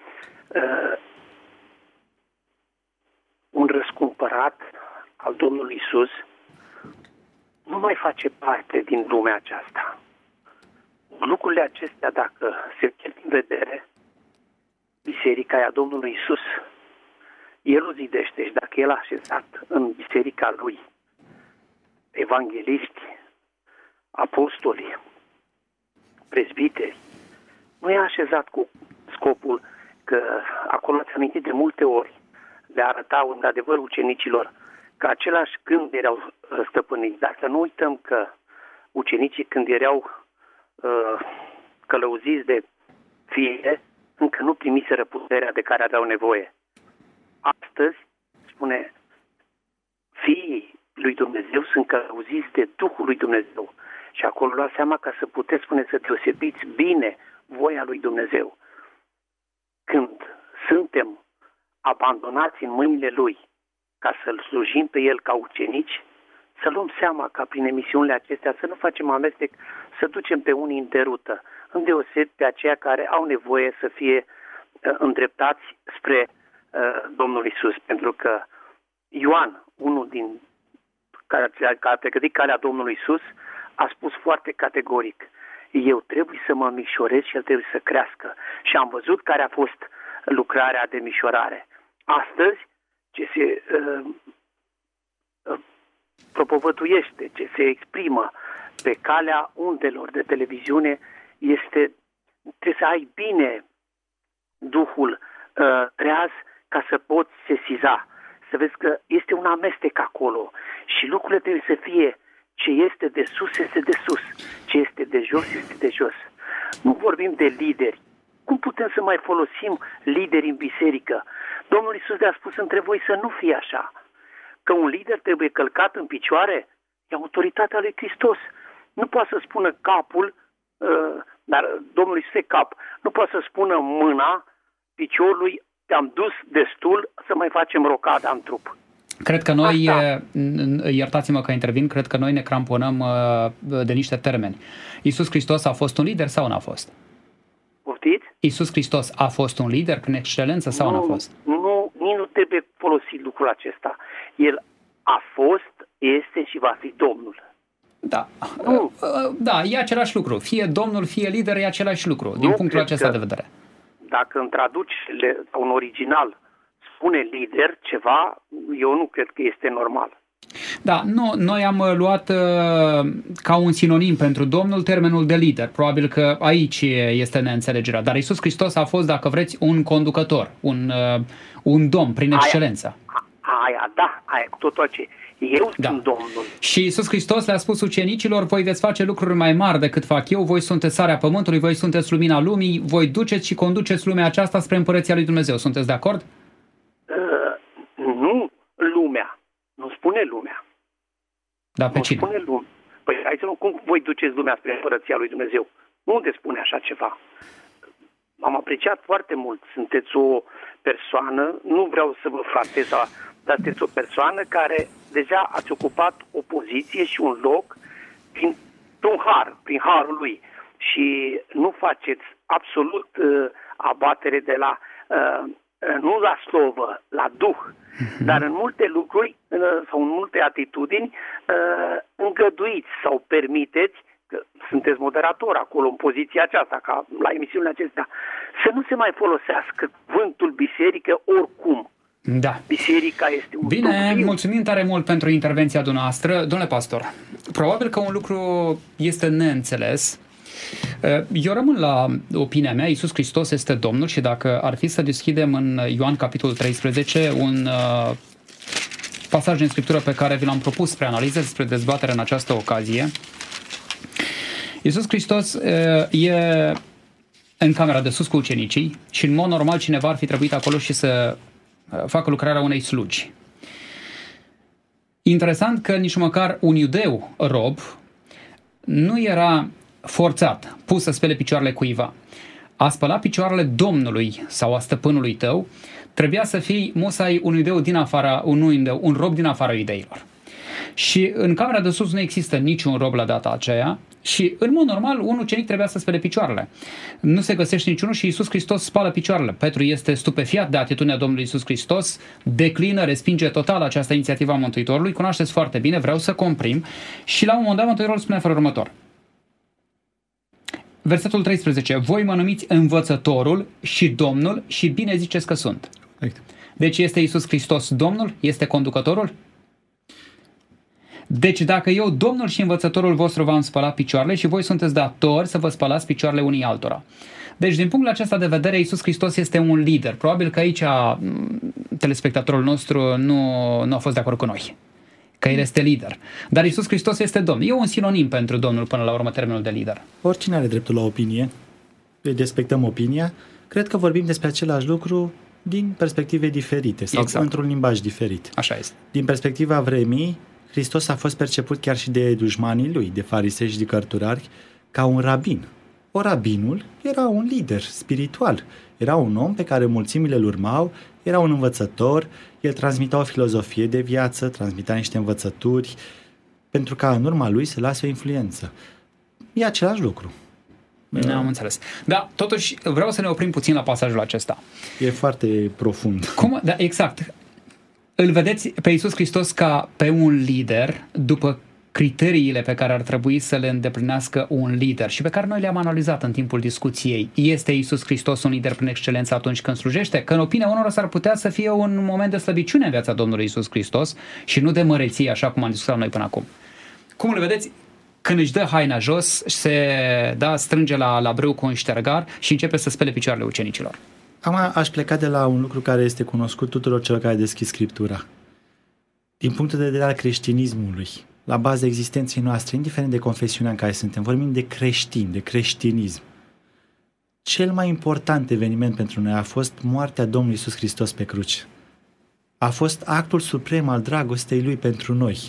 Un răscumpărat al Domnului Iisus nu mai face parte din lumea aceasta. Lucrurile acestea, dacă se pierd din vedere, biserica e a Domnului Iisus. El o zidește și dacă El a așezat în biserica Lui evangeliști, apostoli, prezbiteri, nu i-a așezat cu scopul că acolo ați amintit de multe ori, le arătau în adevăr ucenicilor că același gând erau stăpâniți. Dar să nu uităm că ucenicii când erau călăuziți de fire, încă nu primiseră puterea de care aveau nevoie. Astăzi, spune, fiii lui Dumnezeu sunt călăuziți de Duhul lui Dumnezeu. Și acolo luați seama ca să puteți, spune, să deosebiți bine voia lui Dumnezeu. Când suntem abandonați în mâinile Lui ca să-L slujim pe El ca ucenici, să luăm seama ca prin emisiunile acestea să nu facem amestec, să ducem pe unii în derută, îndeosebi pe aceia care au nevoie să fie îndreptați spre Domnul Iisus. Pentru că Ioan, unul din care a pregătit calea Domnului Iisus, a spus foarte categoric: eu trebuie să mă mișorez și El trebuie să crească. Și am văzut care a fost lucrarea de mișorare. Astăzi, ce se propovăduiește, ce se exprimă pe calea undelor de televiziune este, trebuie să ai bine Duhul treaz ca să poți sesiza. Să vezi că este un amestec acolo și lucrurile trebuie să fie ce este de sus este de sus, ce este de jos este de jos. Nu vorbim de lideri. Cum putem să mai folosim lideri în biserică? Domnul Iisus le-a spus între voi să nu fie așa. Că un lider trebuie călcat în picioare, e autoritatea lui Hristos. Nu poate să spună capul, dar Domnul Iisus e cap. Nu poate să spună mâna piciorului, te-am dus destul să mai facem rocada în trup. Cred că noi, iertați-mă că intervin, cred că noi ne cramponăm de niște termeni. Iisus Hristos a fost un lider sau n-a fost? Poftiți? Iisus Hristos a fost un lider prin excelență sau n-a fost? Nu folosit lucrul acesta. El a fost, este și va fi Domnul. Da. Da, e același lucru. Fie Domnul, fie lider, e același lucru, din punctul acesta de vedere. Dacă în traducerile sau în original spune lider ceva, eu nu cred că este normal. Da, noi am luat ca un sinonim pentru Domnul termenul de lider. Probabil că aici este neînțelegerea. Dar Iisus Hristos a fost, dacă vreți, un conducător, un domn prin excelență. Aia, cu totul ce. Eu sunt Domnul. Și Iisus Hristos le-a spus ucenicilor, voi veți face lucruri mai mari decât fac eu, voi sunteți sarea pământului, voi sunteți lumina lumii, voi duceți și conduceți lumea aceasta spre împărăția lui Dumnezeu. Sunteți de acord? Nu lumea. Nu spune lumea. Da, pe cine? Spune lumea. Păi hai să nu, cum voi duceți lumea spre împărăția lui Dumnezeu? Unde spune așa ceva? Am apreciat foarte mult. Sunteți o persoană, nu vreau să vă flatez, dar sunteți o persoană care deja ați ocupat o poziție și un loc prin harul lui. Și nu faceți absolut abatere de la, nu la slovă, la duh. Dar în multe lucruri sau în multe atitudini îngăduiți sau permiteți, că sunteți moderator acolo în poziția aceasta, ca la emisiunile acestea, să nu se mai folosească cuvântul biserică oricum. Da. Biserica este un Bine, mulțumim tare mult pentru intervenția dumneavoastră. Domnule pastor, probabil că un lucru este neînțeles. Eu rămân la opinia mea, Iisus Hristos este Domnul și dacă ar fi să deschidem în Ioan capitolul 13 un pasaj din Scriptură pe care vi l-am propus spre analiză, spre dezbatere în această ocazie, Iisus Hristos e în camera de sus cu ucenicii și în mod normal cineva ar fi trebuit acolo și să facă lucrarea unei slugi. Interesant că nici măcar un iudeu rob nu era forțat, pus să spele picioarele cuiva. A spăla picioarele Domnului sau a stăpânului tău trebuia să fii musai un iudeu din afara, un rob din afara iudeilor. Și în camera de sus nu există niciun rob la data aceea și în mod normal un ucenic trebuia să spele picioarele. Nu se găsește niciunul și Iisus Hristos spală picioarele. Petru este stupefiat de atitudinea Domnului Iisus Hristos, declină, respinge total această inițiativă a Mântuitorului, cunoașteți foarte bine, vreau să comprim și la un moment dat Mântuitorul spune felul următor. Versetul 13. Voi mă numiți învățătorul și Domnul și bine ziceți că sunt. Deci este Iisus Hristos Domnul? Este conducătorul? Deci dacă eu, Domnul și învățătorul vostru, v-am spălat picioarele și voi sunteți datori să vă spălați picioarele unii altora. Deci din punctul acesta de vedere, Iisus Hristos este un lider. Probabil că aici telespectatorul nostru nu a fost de acord cu noi. Că el este lider. Dar Iisus Hristos este Domn. E un sinonim pentru Domnul până la urmă termenul de lider. Oricine are dreptul la opinie. Respectăm opinia. Cred că vorbim despre același lucru din perspective diferite sau într-un limbaj diferit. Așa este. Din perspectiva vremii, Hristos a fost perceput chiar și de dușmanii lui, de farisei și de cărturari, ca un rabin. Rabinul era un lider spiritual. Era un om pe care mulțimile îl urmau, era un învățător, el transmitea o filozofie de viață, transmitea niște învățături, pentru ca în urma lui să lase o influență. E același lucru. Am înțeles. Da, totuși vreau să ne oprim puțin la pasajul acesta. E foarte profund. Cum? Da, exact. Îl vedeți pe Iisus Hristos ca pe un lider după criteriile pe care ar trebui să le îndeplinească un lider și pe care noi le-am analizat în timpul discuției. Este Iisus Hristos un lider prin excelență atunci când slujește? Că în opinia unor s-ar putea să fie un moment de slăbiciune în viața Domnului Iisus Hristos și nu de măreție, așa cum am discutat noi până acum. Cum îl vedeți? Când își dă haina jos, se strânge la brâu cu un ștergar și începe să spele picioarele ucenicilor. Aș pleca de la un lucru care este cunoscut tuturor celor care deschid Scriptura. Din punctul de vedere al creștinismului, la baza existenței noastre, indiferent de confesiunea în care suntem, vorbim de creștini, de creștinism. Cel mai important eveniment pentru noi a fost moartea Domnului Iisus Hristos pe cruce. A fost actul suprem al dragostei Lui pentru noi.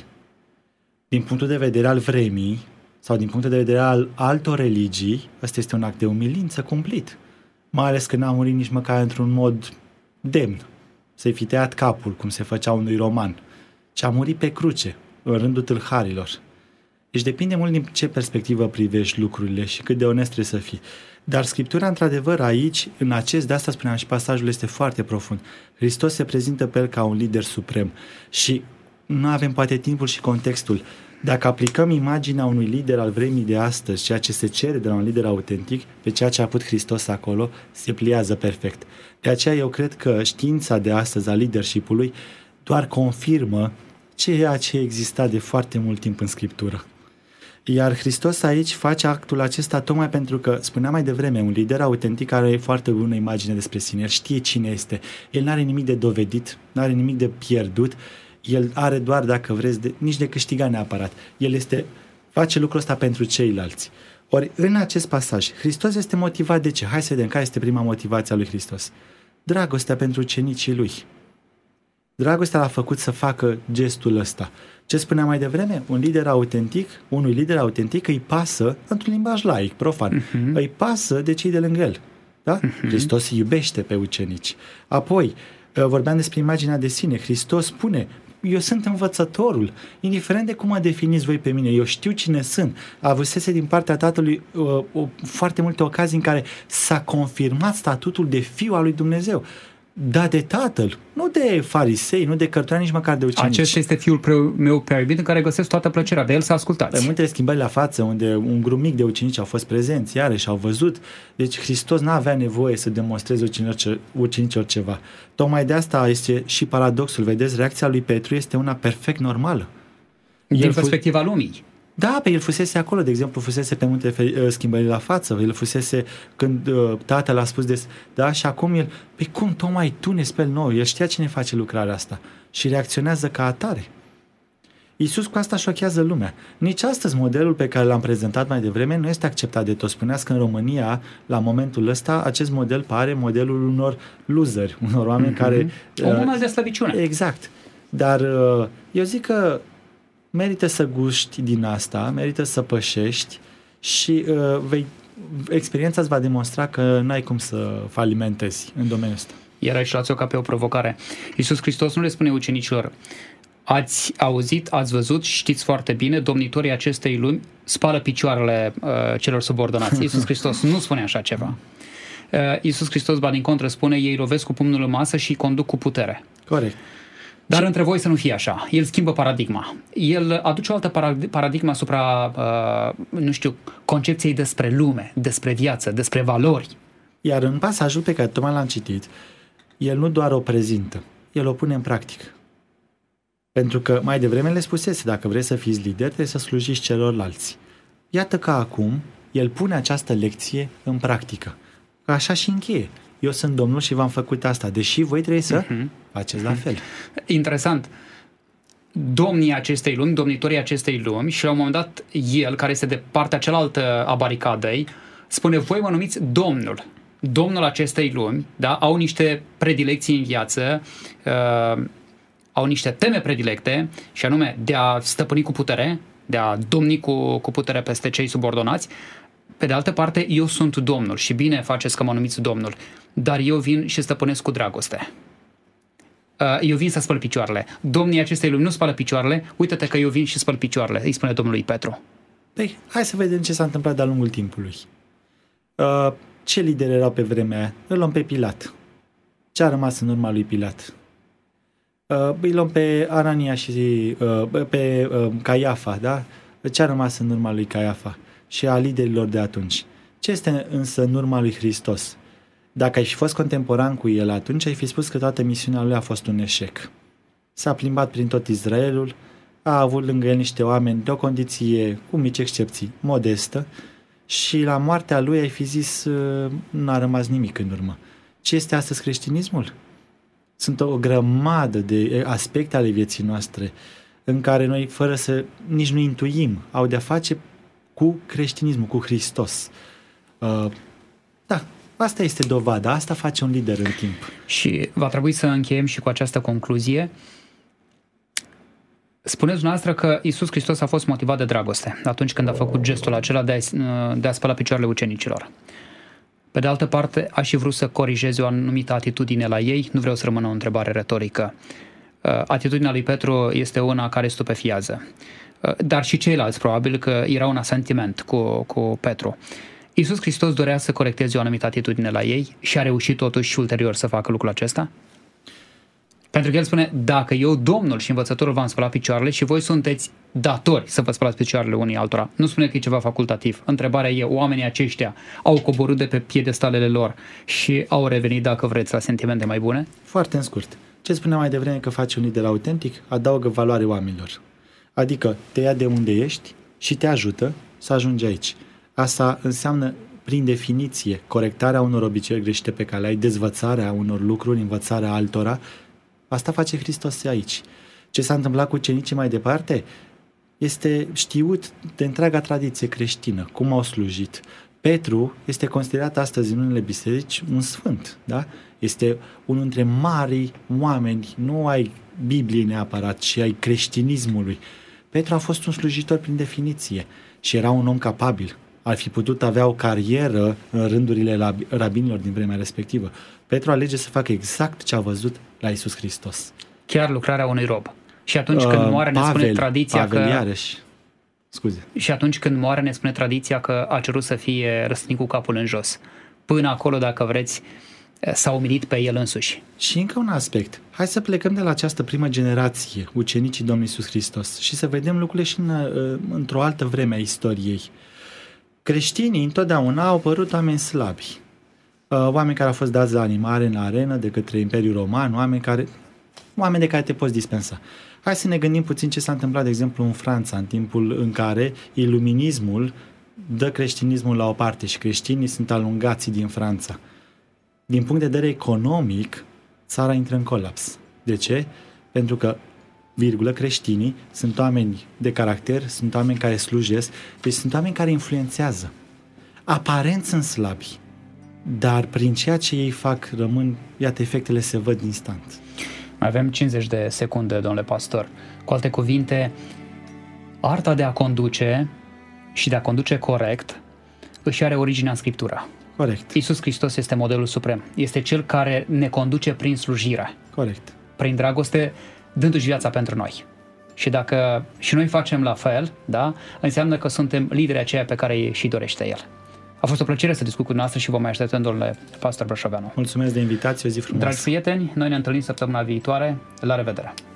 Din punctul de vedere al vremii sau din punctul de vedere al altor religii, ăsta este un act de umilință cumplit. Mai ales că n-a murit nici măcar într-un mod demn, să-i fi tăiat capul, cum se făcea unui roman, ci a murit pe cruce, în rândul tâlharilor. Deci depinde mult din ce perspectivă privești lucrurile și cât de onest trebuie să fii. Dar Scriptura, într-adevăr, aici, de asta spuneam și pasajul este foarte profund. Hristos se prezintă pe el ca un lider suprem și nu avem poate timpul și contextul. Dacă aplicăm imaginea unui lider al vremii de astăzi, ceea ce se cere de la un lider autentic, pe ceea ce a putut Hristos acolo, se pliază perfect. De aceea eu cred că știința de astăzi a leadership-ului doar confirmă ceea ce exista de foarte mult timp în Scriptură. Iar Hristos aici face actul acesta tocmai pentru că, spuneam mai devreme, un lider autentic are foarte bună imagine despre sine, el știe cine este, el nu are nimic de dovedit, nu are nimic de pierdut, el are doar, dacă vreți, nici de câștigat neapărat. El face lucrul ăsta pentru ceilalți. Ori, în acest pasaj, Hristos este motivat de ce? Hai să vedem care este prima motivație a lui Hristos. Dragostea pentru ucenicii lui. Dragostea l-a făcut să facă gestul ăsta. Ce spuneam mai devreme? Unui lider autentic îi pasă, într-un limbaj laic, profan, îi pasă de cei de lângă el. Da? Hristos îi iubește pe ucenici. Apoi, vorbeam despre imaginea de sine. Hristos spune, eu sunt învățătorul, indiferent de cum mă definiți voi pe mine, eu știu cine sunt. Avusese din partea Tatălui foarte multe ocazii în care s-a confirmat statutul de fiu al lui Dumnezeu. Da, de Tatăl, nu de farisei, nu de cărturari, nici măcar de ucenici. Acesta este fiul meu prea iubit în care găsesc toată plăcerea, de el să ascultați. În multe schimbări la față, unde un grup mic de ucenici au fost prezenți, iarăși au văzut, deci Hristos n-avea nevoie să demonstreze ucenicilor ceva. Tocmai de asta este și paradoxul, vedeți, reacția lui Petru este una perfect normală. Din perspectiva lumii. Da, pe el fusese acolo, de exemplu, fusese pe multe schimbări la față, el fusese când tatăl a spus da, și acum el, cum, tocmai tu ne speli nouă, el știa cine face lucrarea asta și reacționează ca atare. Iisus cu asta șochează lumea. Nici astăzi modelul pe care l-am prezentat mai devreme nu este acceptat de toți. Spuneați că în România, la momentul ăsta, acest model pare modelul unor loseri, unor oameni care... O mână de slăbiciune. Exact. Dar eu zic că merită să guști din asta, merită să pășești și experiența îți va demonstra că n-ai cum să falimentezi în domeniul ăsta. Iar aici luați-o ca pe o provocare. Iisus Hristos nu le spune ucenicilor, ați auzit, ați văzut, știți foarte bine, domnitorii acestei lumi spală picioarele celor subordonați. Iisus Hristos nu spune așa ceva. Iisus Hristos, ba din contră, spune, ei lovesc cu pumnul în masă și îi conduc cu putere. Corect. Dar între voi să nu fie așa. El schimbă paradigma. El aduce o altă paradigmă asupra, concepției despre lume, despre viață, despre valori. Iar în pasajul pe care tocmai l-am citit, el nu doar o prezintă, el o pune în practică. Pentru că mai devreme le spusese, dacă vrei să fiți lider, trebuie să slujiți celorlalți. Iată că acum el pune această lecție în practică. Așa și încheie. Eu sunt Domnul și v-am făcut asta, deși voi trebuie să faceți la fel. Interesant. Domnitorii acestei lumi și la un moment dat el, care este de partea cealaltă a baricadei, spune, voi mă numiți Domnul acestei lumi, da? Au niște predilecții în viață, au niște teme predilecte și anume de a stăpâni cu putere, de a domni cu putere peste cei subordonați. Pe de altă parte, eu sunt Domnul și bine faceți că mă numiți Domnul, dar eu vin și stăpânesc cu dragoste. Eu vin să spăl picioarele. Domnii acestei lumi nu spală picioarele, uite-te că eu vin și spăl picioarele, îi spune Domnului Petru. Păi, hai să vedem ce s-a întâmplat de-a lungul timpului. Ce lideri erau pe vremea aia? Îl luăm pe Pilat. Ce a rămas în urma lui Pilat? Îi luăm pe Anania și pe Caiafa, da? Ce a rămas în urma lui Caiafa și a liderilor de atunci? Ce este însă în urma lui Hristos? Dacă ai fi fost contemporan cu el atunci, ai fi spus că toată misiunea lui a fost un eșec. S-a plimbat prin tot Israelul, a avut lângă el niște oameni de o condiție, cu mici excepții, modestă, și la moartea lui ai fi zis, n-a rămas nimic în urmă. Ce este astăzi creștinismul? Sunt o grămadă de aspecte ale vieții noastre în care noi, fără să nici nu intuim, au de-a face cu creștinismul, cu Hristos. Da, asta este dovada, asta face un lider în timp. Și va trebui să încheiem și cu această concluzie. Spuneți dumneavoastră că Iisus Hristos a fost motivat de dragoste atunci când a făcut gestul acela de a spăla picioarele ucenicilor. Pe de altă parte, aș și vrut să corigeze o anumită atitudine la ei, nu vreau să rămână o întrebare retorică. Atitudinea lui Petru este una care stupefiază. dar și ceilalți probabil că era un asentiment cu Petru. Iisus Hristos dorea să corecteze o anumită atitudine la ei și a reușit totuși ulterior să facă lucrul acesta? Pentru că el spune, dacă eu, Domnul și învățătorul, v-am spălat picioarele și voi sunteți datori să vă spălați picioarele unii altora. Nu spune că e ceva facultativ. Întrebarea e, oamenii aceștia au coborât de pe piedestalele lor și au revenit, dacă vreți, la sentimente mai bune? Foarte în scurt. Ce spuneam mai devreme că face un lider autentic? Adaugă valoare oamenilor. Adică te ia de unde ești și te ajută să ajungi aici. Asta înseamnă, prin definiție, corectarea unor obiceiuri greșite pe care ai, dezvățarea unor lucruri, învățarea altora. Asta face Hristos aici. Ce s-a întâmplat cu ucenicii mai departe este știut de întreaga tradiție creștină, cum au slujit. Petru este considerat astăzi în unele biserici un sfânt, da? Este unul dintre marii oameni, nu ai Bibliei neapărat, ci ai creștinismului. Petru a fost un slujitor prin definiție și era un om capabil. Ar fi putut avea o carieră în rândurile rabinilor din vremea respectivă. Petru alege să facă exact ce a văzut la Iisus Hristos. Chiar lucrarea unui rob. Și atunci când moare ne spune tradiția Și atunci când moare ne spune tradiția că a cerut să fie răstignit cu capul în jos. Până acolo, dacă vreți, s-a umilit pe el însuși. Și încă un aspect. Hai să plecăm de la această primă generație, ucenicii Domnului Iisus Hristos, și să vedem lucrurile și într-o altă vreme a istoriei. Creștinii întotdeauna au apărut oameni slabi. Oameni care au fost dați la animare în arenă de către Imperiul Roman, oameni de care te poți dispensa. Hai să ne gândim puțin ce s-a întâmplat, de exemplu, în Franța, în timpul în care iluminismul dă creștinismul la o parte și creștinii sunt alungați din Franța. Din punct de vedere economic, țara intră în colaps. De ce? Pentru că, creștinii sunt oameni de caracter, sunt oameni care slujesc, deci sunt oameni care influențează. Aparent sunt slabi, dar prin ceea ce ei fac rămân, iată, efectele se văd instant. Mai avem 50 de secunde, domnule pastor. Cu alte cuvinte, arta de a conduce și de a conduce corect își are originea în Scriptură. Corect. Iisus Hristos este modelul suprem. Este Cel care ne conduce prin slujire. Corect. Prin dragoste, dându-și viața pentru noi. Și dacă și noi facem la fel, da, înseamnă că suntem lideri aceia pe care și dorește El. A fost o plăcere să discut cu dumneavoastră și vă mai așteptăm, domnule pastor Brașoveanu. Mulțumesc de invitație, o zi frumoasă. Dragi prieteni, noi ne întâlnim săptămâna viitoare. La revedere!